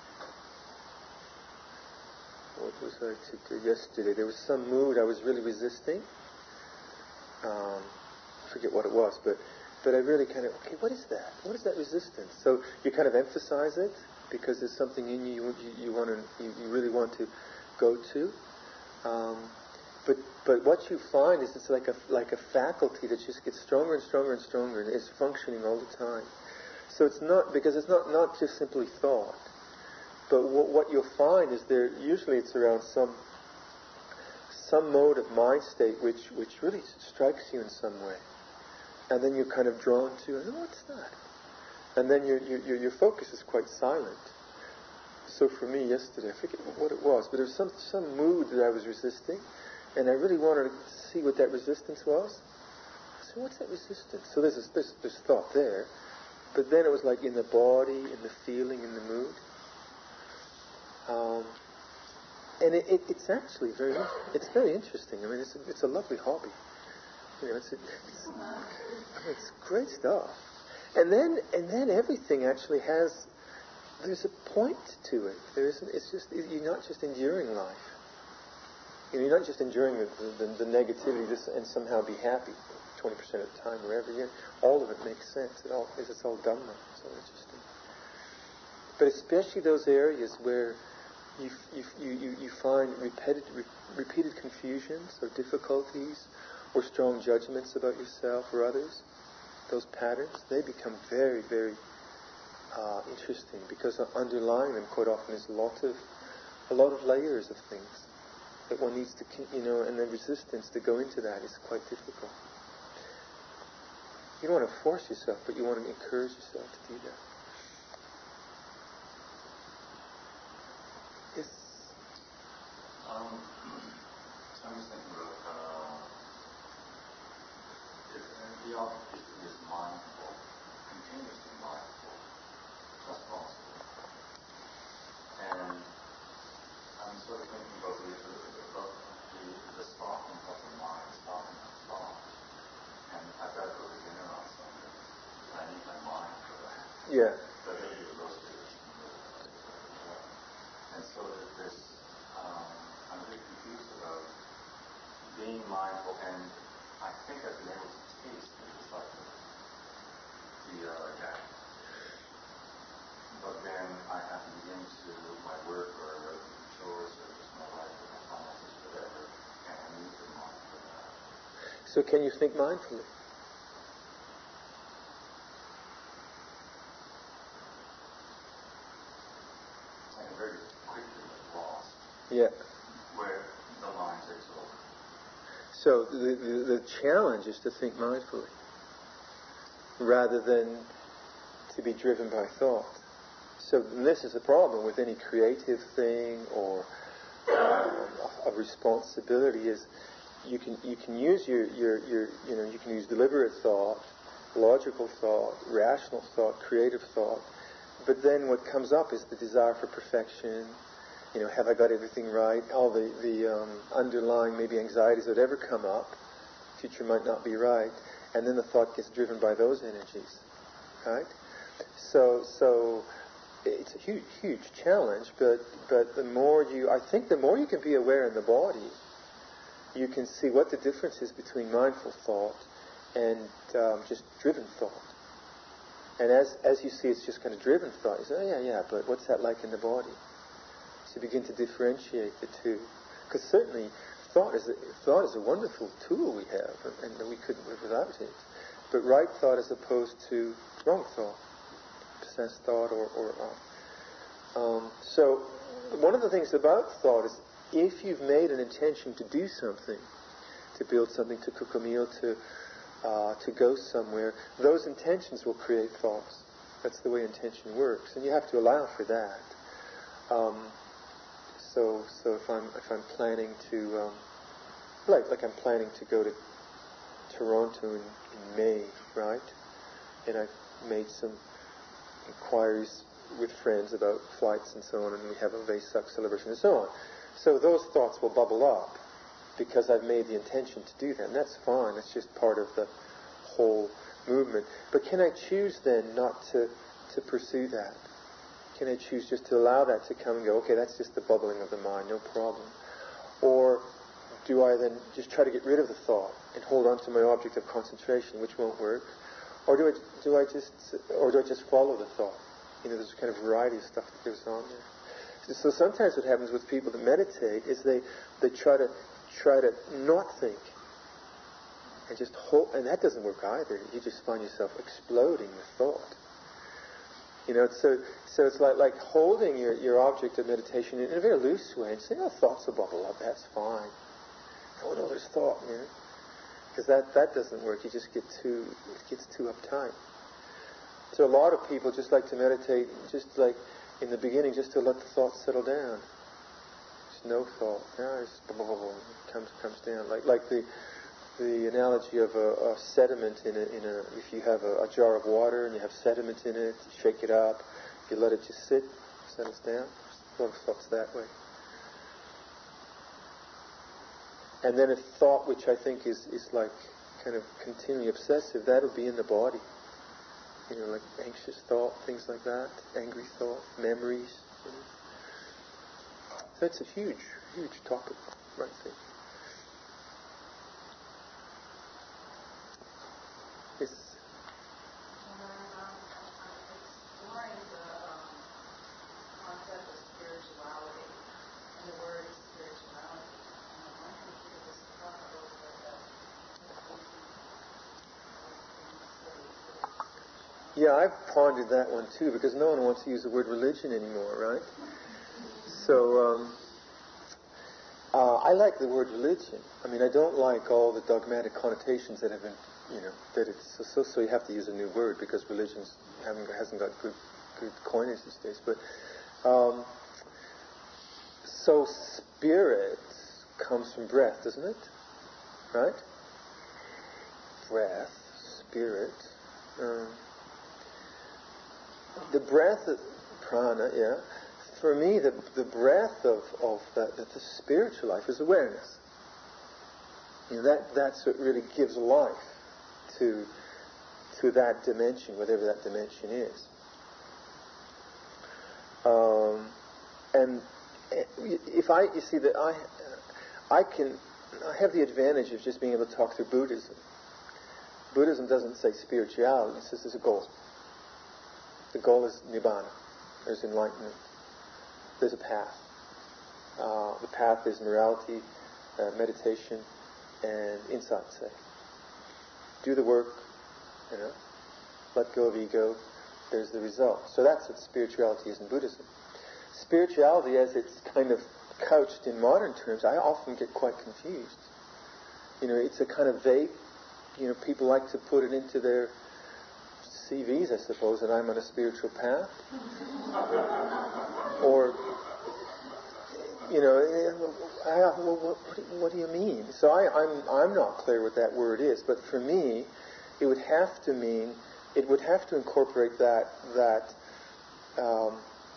What was I to do yesterday? There was some mood I was really resisting. Um, I forget what it was, but but I really kind of, okay, what is that? What is that resistance? So you kind of emphasize it because there's something in you you, you want to you, you really want to go to. Um, but but what you find is it's like a like a faculty that just gets stronger and stronger and stronger and is functioning all the time. So it's not, because it's not, not just simply thought. But what, what you'll find is there, usually it's around some some mode of mind state which, which really strikes you in some way. And then you're kind of drawn to, oh, what's that? And then your, your, your focus is quite silent. So for me yesterday, I forget what it was, but there was some, some mood that I was resisting, and I really wanted to see what that resistance was. I said, what's that resistance? So there's this, this, this thought there, but then it was like in the body, in the feeling, in the mood. Um, and it, it, it's actually very, it's very interesting. I mean, it's a, it's a lovely hobby. You know, it's, it's, I mean, it's great stuff. And then, and then everything actually has, there's a point to it. There isn't, it's just, you're not just enduring life. You know, you're not just enduring the, the, the negativity just, and somehow be happy twenty percent of the time, wherever you're. All of it makes sense. It all, it's all Dhamma. It's all interesting. But especially those areas where you, you, you, you find repeated, re, repeated confusions or difficulties or strong judgments about yourself or others, those patterns, they become very, very uh, interesting, because underlying them quite often is a lot of a lot of layers of things that one needs to, you know, and the resistance to go into that is quite difficult. You don't want to force yourself, but you want to encourage yourself to do that. Yes? Um, I'm just thinking about uh, if the object is mindful, continuously mindful, that's possible. And I'm sort of thinking about the, about the, the stopping of the mind, stopping of thought. And I've got to go to dinner on something. I need my mind for that. Yeah. But maybe it goes to and so there's, um, I'm a bit confused about being mindful, and I think I've been able to taste it. It's like the uh, yeah. But then I have to begin to my work or chores or just my life or my finances, whatever, and I need the mind for that. So can you think mindfully? I can very quickly get lost. Yeah. Where the line takes over. So the, the, the challenge is to think mindfully, rather than to be driven by thought. So this is a problem with any creative thing or uh, a responsibility, is you can you can use your, your, your you know you can use deliberate thought, logical thought, rational thought, creative thought, but then what comes up is the desire for perfection. You know, have I got everything right? All the the um, underlying maybe anxieties that ever come up. Future might not be right, and then the thought gets driven by those energies, right? So so it's a huge huge challenge. But but the more you, I think, the more you can be aware in the body, you can see what the difference is between mindful thought and um, just driven thought. And as as you see, it's just kind of driven thought. You say, oh yeah yeah, but what's that like in the body? To begin to differentiate the two, because certainly thought is a, thought is a wonderful tool we have, and, and we couldn't live without it. But right thought as opposed to wrong thought, possessed thought, or, or um, um, so one of the things about thought is, if you've made an intention to do something, to build something, to cook a meal, to uh, to go somewhere, those intentions will create thoughts. That's the way intention works, and you have to allow for that. Um, So, so if I'm if I'm planning to, um, like like I'm planning to go to Toronto in, in May, right? And I've made some inquiries with friends about flights and so on, and we have a Vesak celebration and so on. So those thoughts will bubble up because I've made the intention to do that, and that's fine. It's just part of the whole movement. But can I choose then not to to pursue that? Can I choose just to allow that to come and go, okay, that's just the bubbling of the mind, no problem? Or do I then just try to get rid of the thought and hold on to my object of concentration, which won't work? Or do I, do I just, or do I just follow the thought? You know, there's a kind of variety of stuff that goes on there. So, so sometimes what happens with people that meditate is they, they try to try to not think and just hold, and that doesn't work either. You just find yourself exploding with thought. You know, so so it's like like holding your, your object of meditation in a very loose way and saying, oh, thoughts will bubble up, that's fine. Oh no, there's thought, you know. Because that, that doesn't work. You just get too, it gets too uptight. So a lot of people just like to meditate, just like in the beginning, just to let the thoughts settle down. Just no thought. Yeah, it's blah, blah, blah, blah, comes comes down. Like like the the analogy of a, a sediment in a in a if you have a, a jar of water and you have sediment in it, you shake it up, you let it just sit, settles down. A lot of thoughts that way. And then a thought which I think is, is like kind of continually obsessive, that'll be in the body. You know, like anxious thought, things like that, angry thought, memories. You know. So it's a huge, huge topic, right there. Yes. Exploring the um, concept of spirituality and the word spirituality. And I'm wondering if you could just talk a little bit about the Yeah, I've pondered that one too, because no one wants to use the word religion anymore, right? So, um, uh, I like the word religion. I mean, I don't like all the dogmatic connotations that have been, you know, that it's so, so you have to use a new word because religion hasn't got good, good coinage these days. But, um, so spirit comes from breath, doesn't it? Right? Breath, spirit. Um, the breath, of prana, yeah. For me, the the breath of of the, the, the spiritual life is awareness. You know, that that's what really gives life to to that dimension, whatever that dimension is. Um, and if I, you see that I, I can, I have the advantage of just being able to talk through Buddhism. Buddhism doesn't say spirituality; it says there's a goal. The goal is nibbana. There's enlightenment. There's a path. Uh, the path is morality, uh, meditation, and insight. Say, do the work. You know, let go of ego. There's the result. So that's what spirituality is in Buddhism. Spirituality, as it's kind of couched in modern terms, I often get quite confused. You know, it's a kind of vague. You know, people like to put it into their C Vs, I suppose, that I'm on a spiritual path. Or, you know, I, well, what, what do you mean? So I, I'm I'm not clear what that word is, but for me, it would have to mean, it would have to incorporate that that um,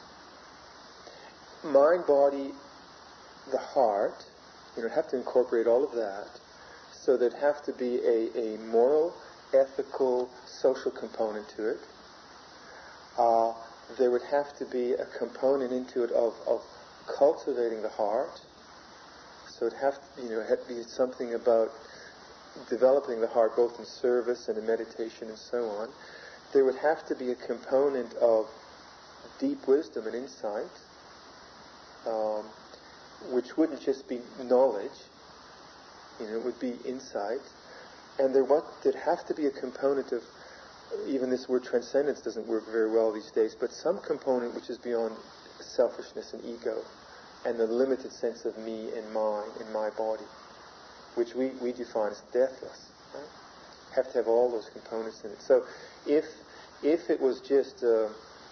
mind, body, the heart. You know, it'd have to incorporate all of that. So there'd have to be a, a moral, ethical, social component to it. Uh, there would have to be a component into it of, of cultivating the heart. So it'd have to, you know, have to be something about developing the heart both in service and in meditation and so on. There would have to be a component of deep wisdom and insight, um, which wouldn't just be knowledge. You know, it would be insight. And there what there'd have to be a component of, even this word transcendence doesn't work very well these days, but some component which is beyond selfishness and ego and the limited sense of me and mine and my body, which we, we define as deathless. Right? Have to have all those components in it. So if if it was just uh,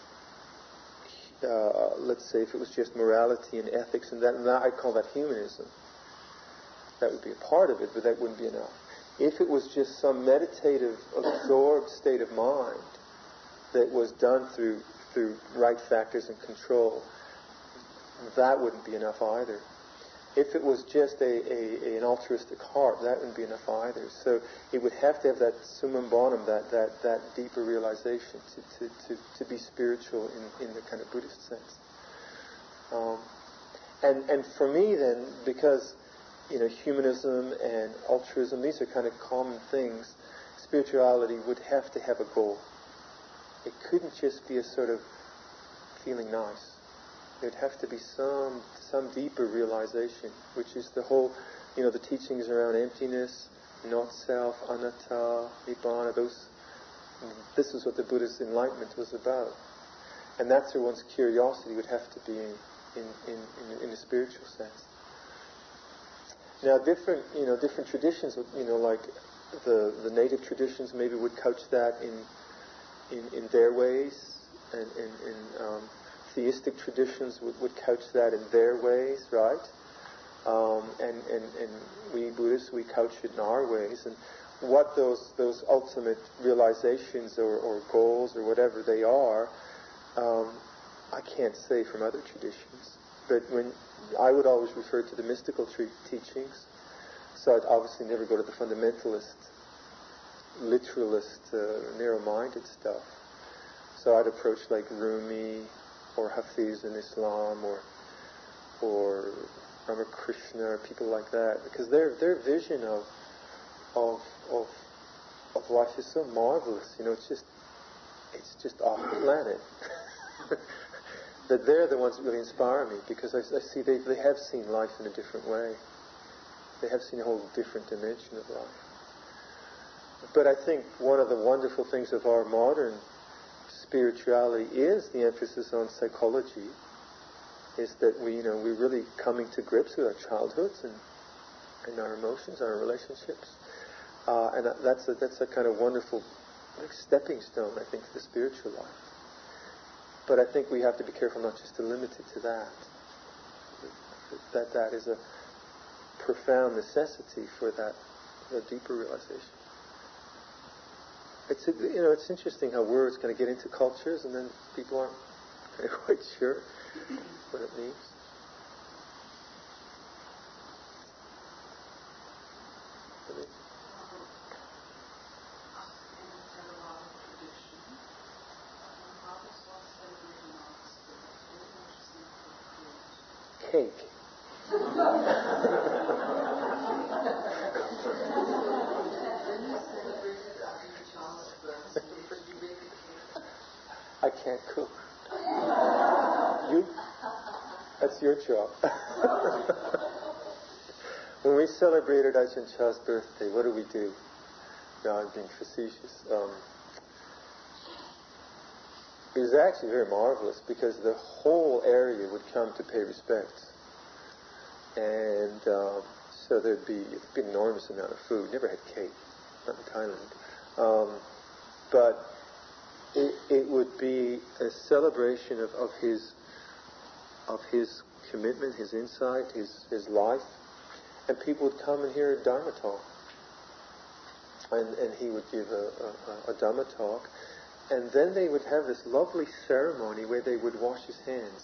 uh, let's say if it was just morality and ethics and that, and that I'd call that humanism. That would be a part of it, but that wouldn't be enough. If it was just some meditative, absorbed state of mind that was done through through right factors and control, that wouldn't be enough either. If it was just a, a, a an altruistic heart, that wouldn't be enough either. So it would have to have that summum bonum, that, that, that deeper realization to, to, to, to be spiritual in, in the kind of Buddhist sense. Um, and and for me then, because you know, humanism and altruism, these are kind of common things. Spirituality would have to have a goal. It couldn't just be a sort of feeling nice. There'd have to be some some deeper realization, which is the whole, you know, the teachings around emptiness, not self, anatta, nibbana, those. This is what the Buddhist enlightenment was about. And that's where one's curiosity would have to be in, in, in, in, in a spiritual sense. Now, different, you know, different traditions, you know, like the, the native traditions maybe would couch that in in, in their ways, and in, in um, theistic traditions would, would couch that in their ways, right? Um, and, and, and we Buddhists, we couch it in our ways. And what those those ultimate realizations or, or goals or whatever they are, um, I can't say from other traditions. But when I would always refer to the mystical tre- teachings, so I'd obviously never go to the fundamentalist, literalist, uh, narrow-minded stuff. So I'd approach like Rumi or Hafiz in Islam or or Ramakrishna or people like that, because their their vision of of of of life is so marvelous. You know, it's just it's just off the planet. That they're the ones that really inspire me, because I, I see they they have seen life in a different way. They have seen a whole different dimension of life. But I think one of the wonderful things of our modern spirituality is the emphasis on psychology. Is that we, you know, we're really coming to grips with our childhoods and and our emotions, our relationships, uh, and that's a that's a kind of wonderful like stepping stone, I think, to the spiritual life. But I think we have to be careful not just to limit it to that. That that is a profound necessity for that, the deeper realization. It's a, you know it's interesting how words kind of get into cultures and then people aren't kind of quite sure what it means. Cake. I can't cook. You? That's your job. When we celebrated Ajahn Chah's birthday, what do we do? No, I'm being facetious. Um, it was actually very marvelous because the whole area would come to pay respects. And um, so there'd be an enormous amount of food. Never had cake, not in Thailand. Um, but it, it would be a celebration of, of his of his commitment, his insight, his, his life. And people would come and hear a Dharma talk. And, and he would give a, a, a Dhamma talk. And then they would have this lovely ceremony where they would wash his hands.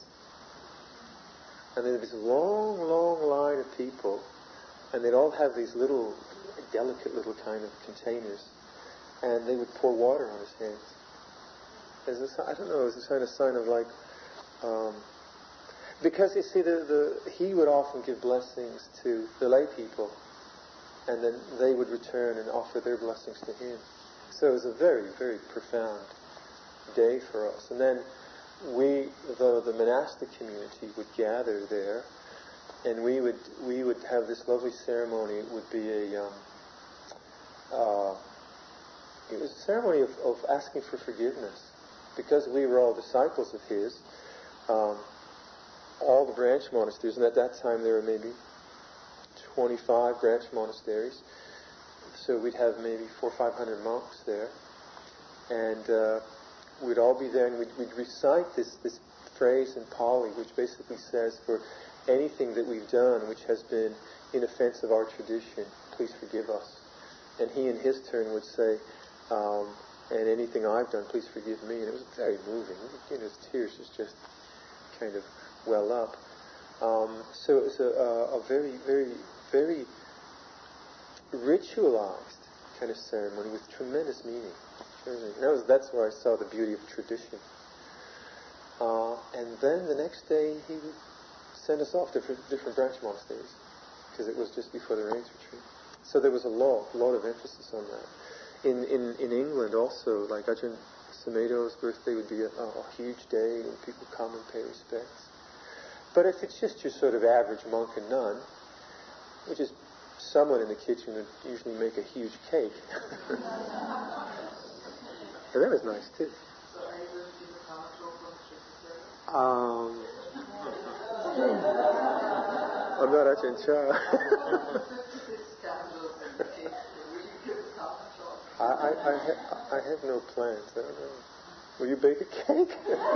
And there'd be this long, long line of people, and they'd all have these little, delicate little kind of containers, and they would pour water on his hands. As a, I don't know, as a kind of sign of like, um, because you see, the, the he would often give blessings to the lay people, and then they would return and offer their blessings to him. So it was a very, very profound day for us. And then we, the, the monastic community, would gather there, and we would we would have this lovely ceremony. It would be a um, uh, it was a ceremony of, of asking for forgiveness, because we were all disciples of his. Um, all the branch monasteries, and at that time there were maybe twenty-five branch monasteries. So we'd have maybe four or five hundred monks there, and uh, we'd all be there, and we'd, we'd recite this this phrase in Pali, which basically says, "For anything that we've done which has been in offense of our tradition, please forgive us." And he, in his turn, would say, um, "And anything I've done, please forgive me." And it was very moving. You know, his tears just kind of well up. Um, so it was a, a, a very, very, very ritualized kind of ceremony with tremendous meaning. That was, that's where I saw the beauty of tradition. Uh, and then the next day he would send us off to different, different branch monasteries, because it was just before the rains retreat. So there was a lot, a lot of emphasis on that. In in, in England also, like Ajahn Sumedho's birthday would be a, a huge day, and people come and pay respects. But if it's just your sort of average monk and nun, which is someone in the kitchen would usually make a huge cake. And that was nice too. So are you going to give a Dhamma talk on Um, I'm not Ajahn Chah. I, I, I, ha- I have no plans. I don't know. Will you bake a cake?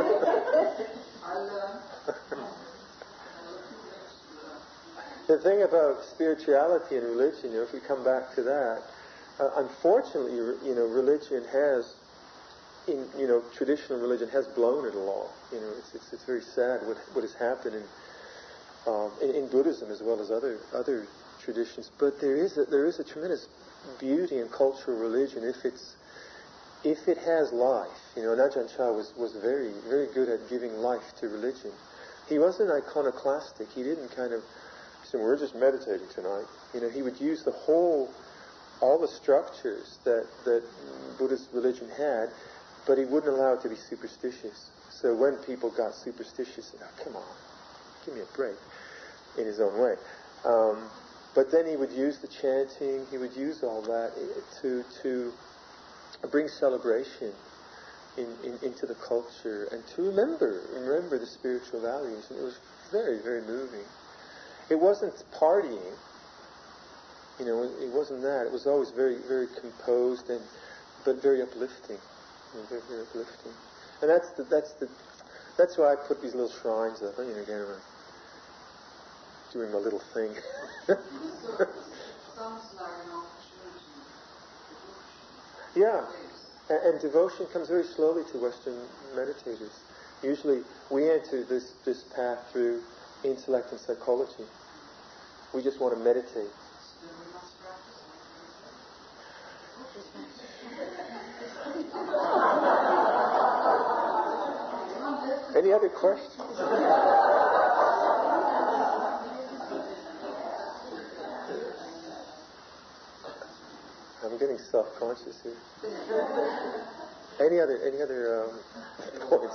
The thing about spirituality and religion, you know, if we come back to that, uh, unfortunately, you know, religion has, in you know, traditional religion has blown it a lot. You know, it's it's, it's very sad what what has happened in, um, in in Buddhism as well as other other traditions. But there is a, there is a tremendous beauty in cultural religion if it's if it has life. You know, Ajahn Chah was was very very good at giving life to religion. He wasn't iconoclastic. He didn't kind of say, we're just meditating tonight. You know, he would use the whole, all the structures that, that Buddhist religion had, but he wouldn't allow it to be superstitious. So when people got superstitious, oh, come on, give me a break, in his own way. Um, but then he would use the chanting, he would use all that to to bring celebration in, in, into the culture and to remember, remember the spiritual values. And it was very, very moving. It wasn't partying, you know, it wasn't that. It was always very, very composed and, but very uplifting, you know, very, very uplifting. And that's the, that's the, that's why I put these little shrines up. You know, again, I'm doing my little thing. Yeah, and, and devotion comes very slowly to Western meditators. Usually, we enter this this path through intellect and psychology. We just want to meditate. Any other questions? I'm getting self-conscious here. Any other any other um, points?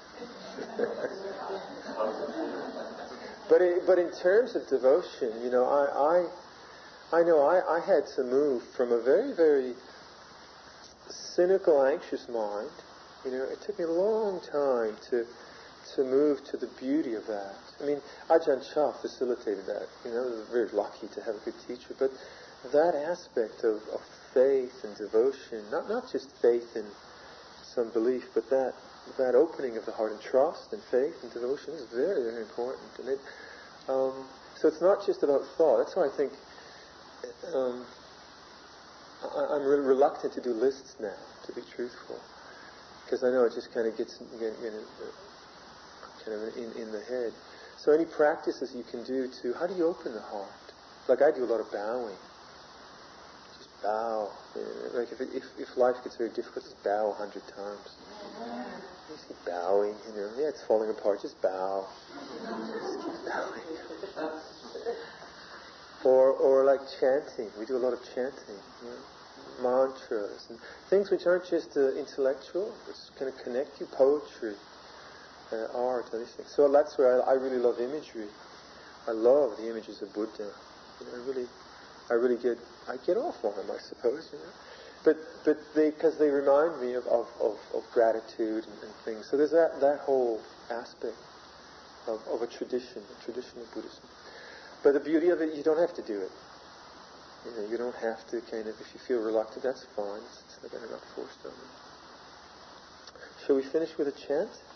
But it, but in terms of devotion, you know, I I, I know I, I had to move from a very, very cynical, anxious mind. You know, it took me a long time to to move to the beauty of that. I mean, Ajahn Chah facilitated that. You know, I was very lucky to have a good teacher. But that aspect of, of faith and devotion, not not just faith in some belief, but that that opening of the heart and trust and faith and devotion is very, very important. And it, um, so it's not just about thought. That's why I think um, I, I'm really reluctant to do lists now, to be truthful, because I know it just kind of gets you know, kind of in, in the head. So any practices you can do to, how do you open the heart? Like I do a lot of bowing. Just bow. You know, like if, it, if if life gets very difficult, just bow a hundred times. Just keep bowing, you know. Yeah, it's falling apart. Just bow. Just keep bowing. Or, or like chanting. We do a lot of chanting, you know, mantras and things which aren't just uh, intellectual. It's going to connect you. Poetry, uh, art, all these things. So that's where I, I really love imagery. I love the images of Buddha. You know, I really, I really get, I get off on them, I suppose. You know. But but they because they remind me of, of, of, of gratitude and, and things. So there's that, that whole aspect of, of a tradition, a tradition of Buddhism. But the beauty of it, you don't have to do it. You know, you don't have to kind of, if you feel reluctant, that's fine. It's, it's not, not forced on you. Shall we finish with a chant?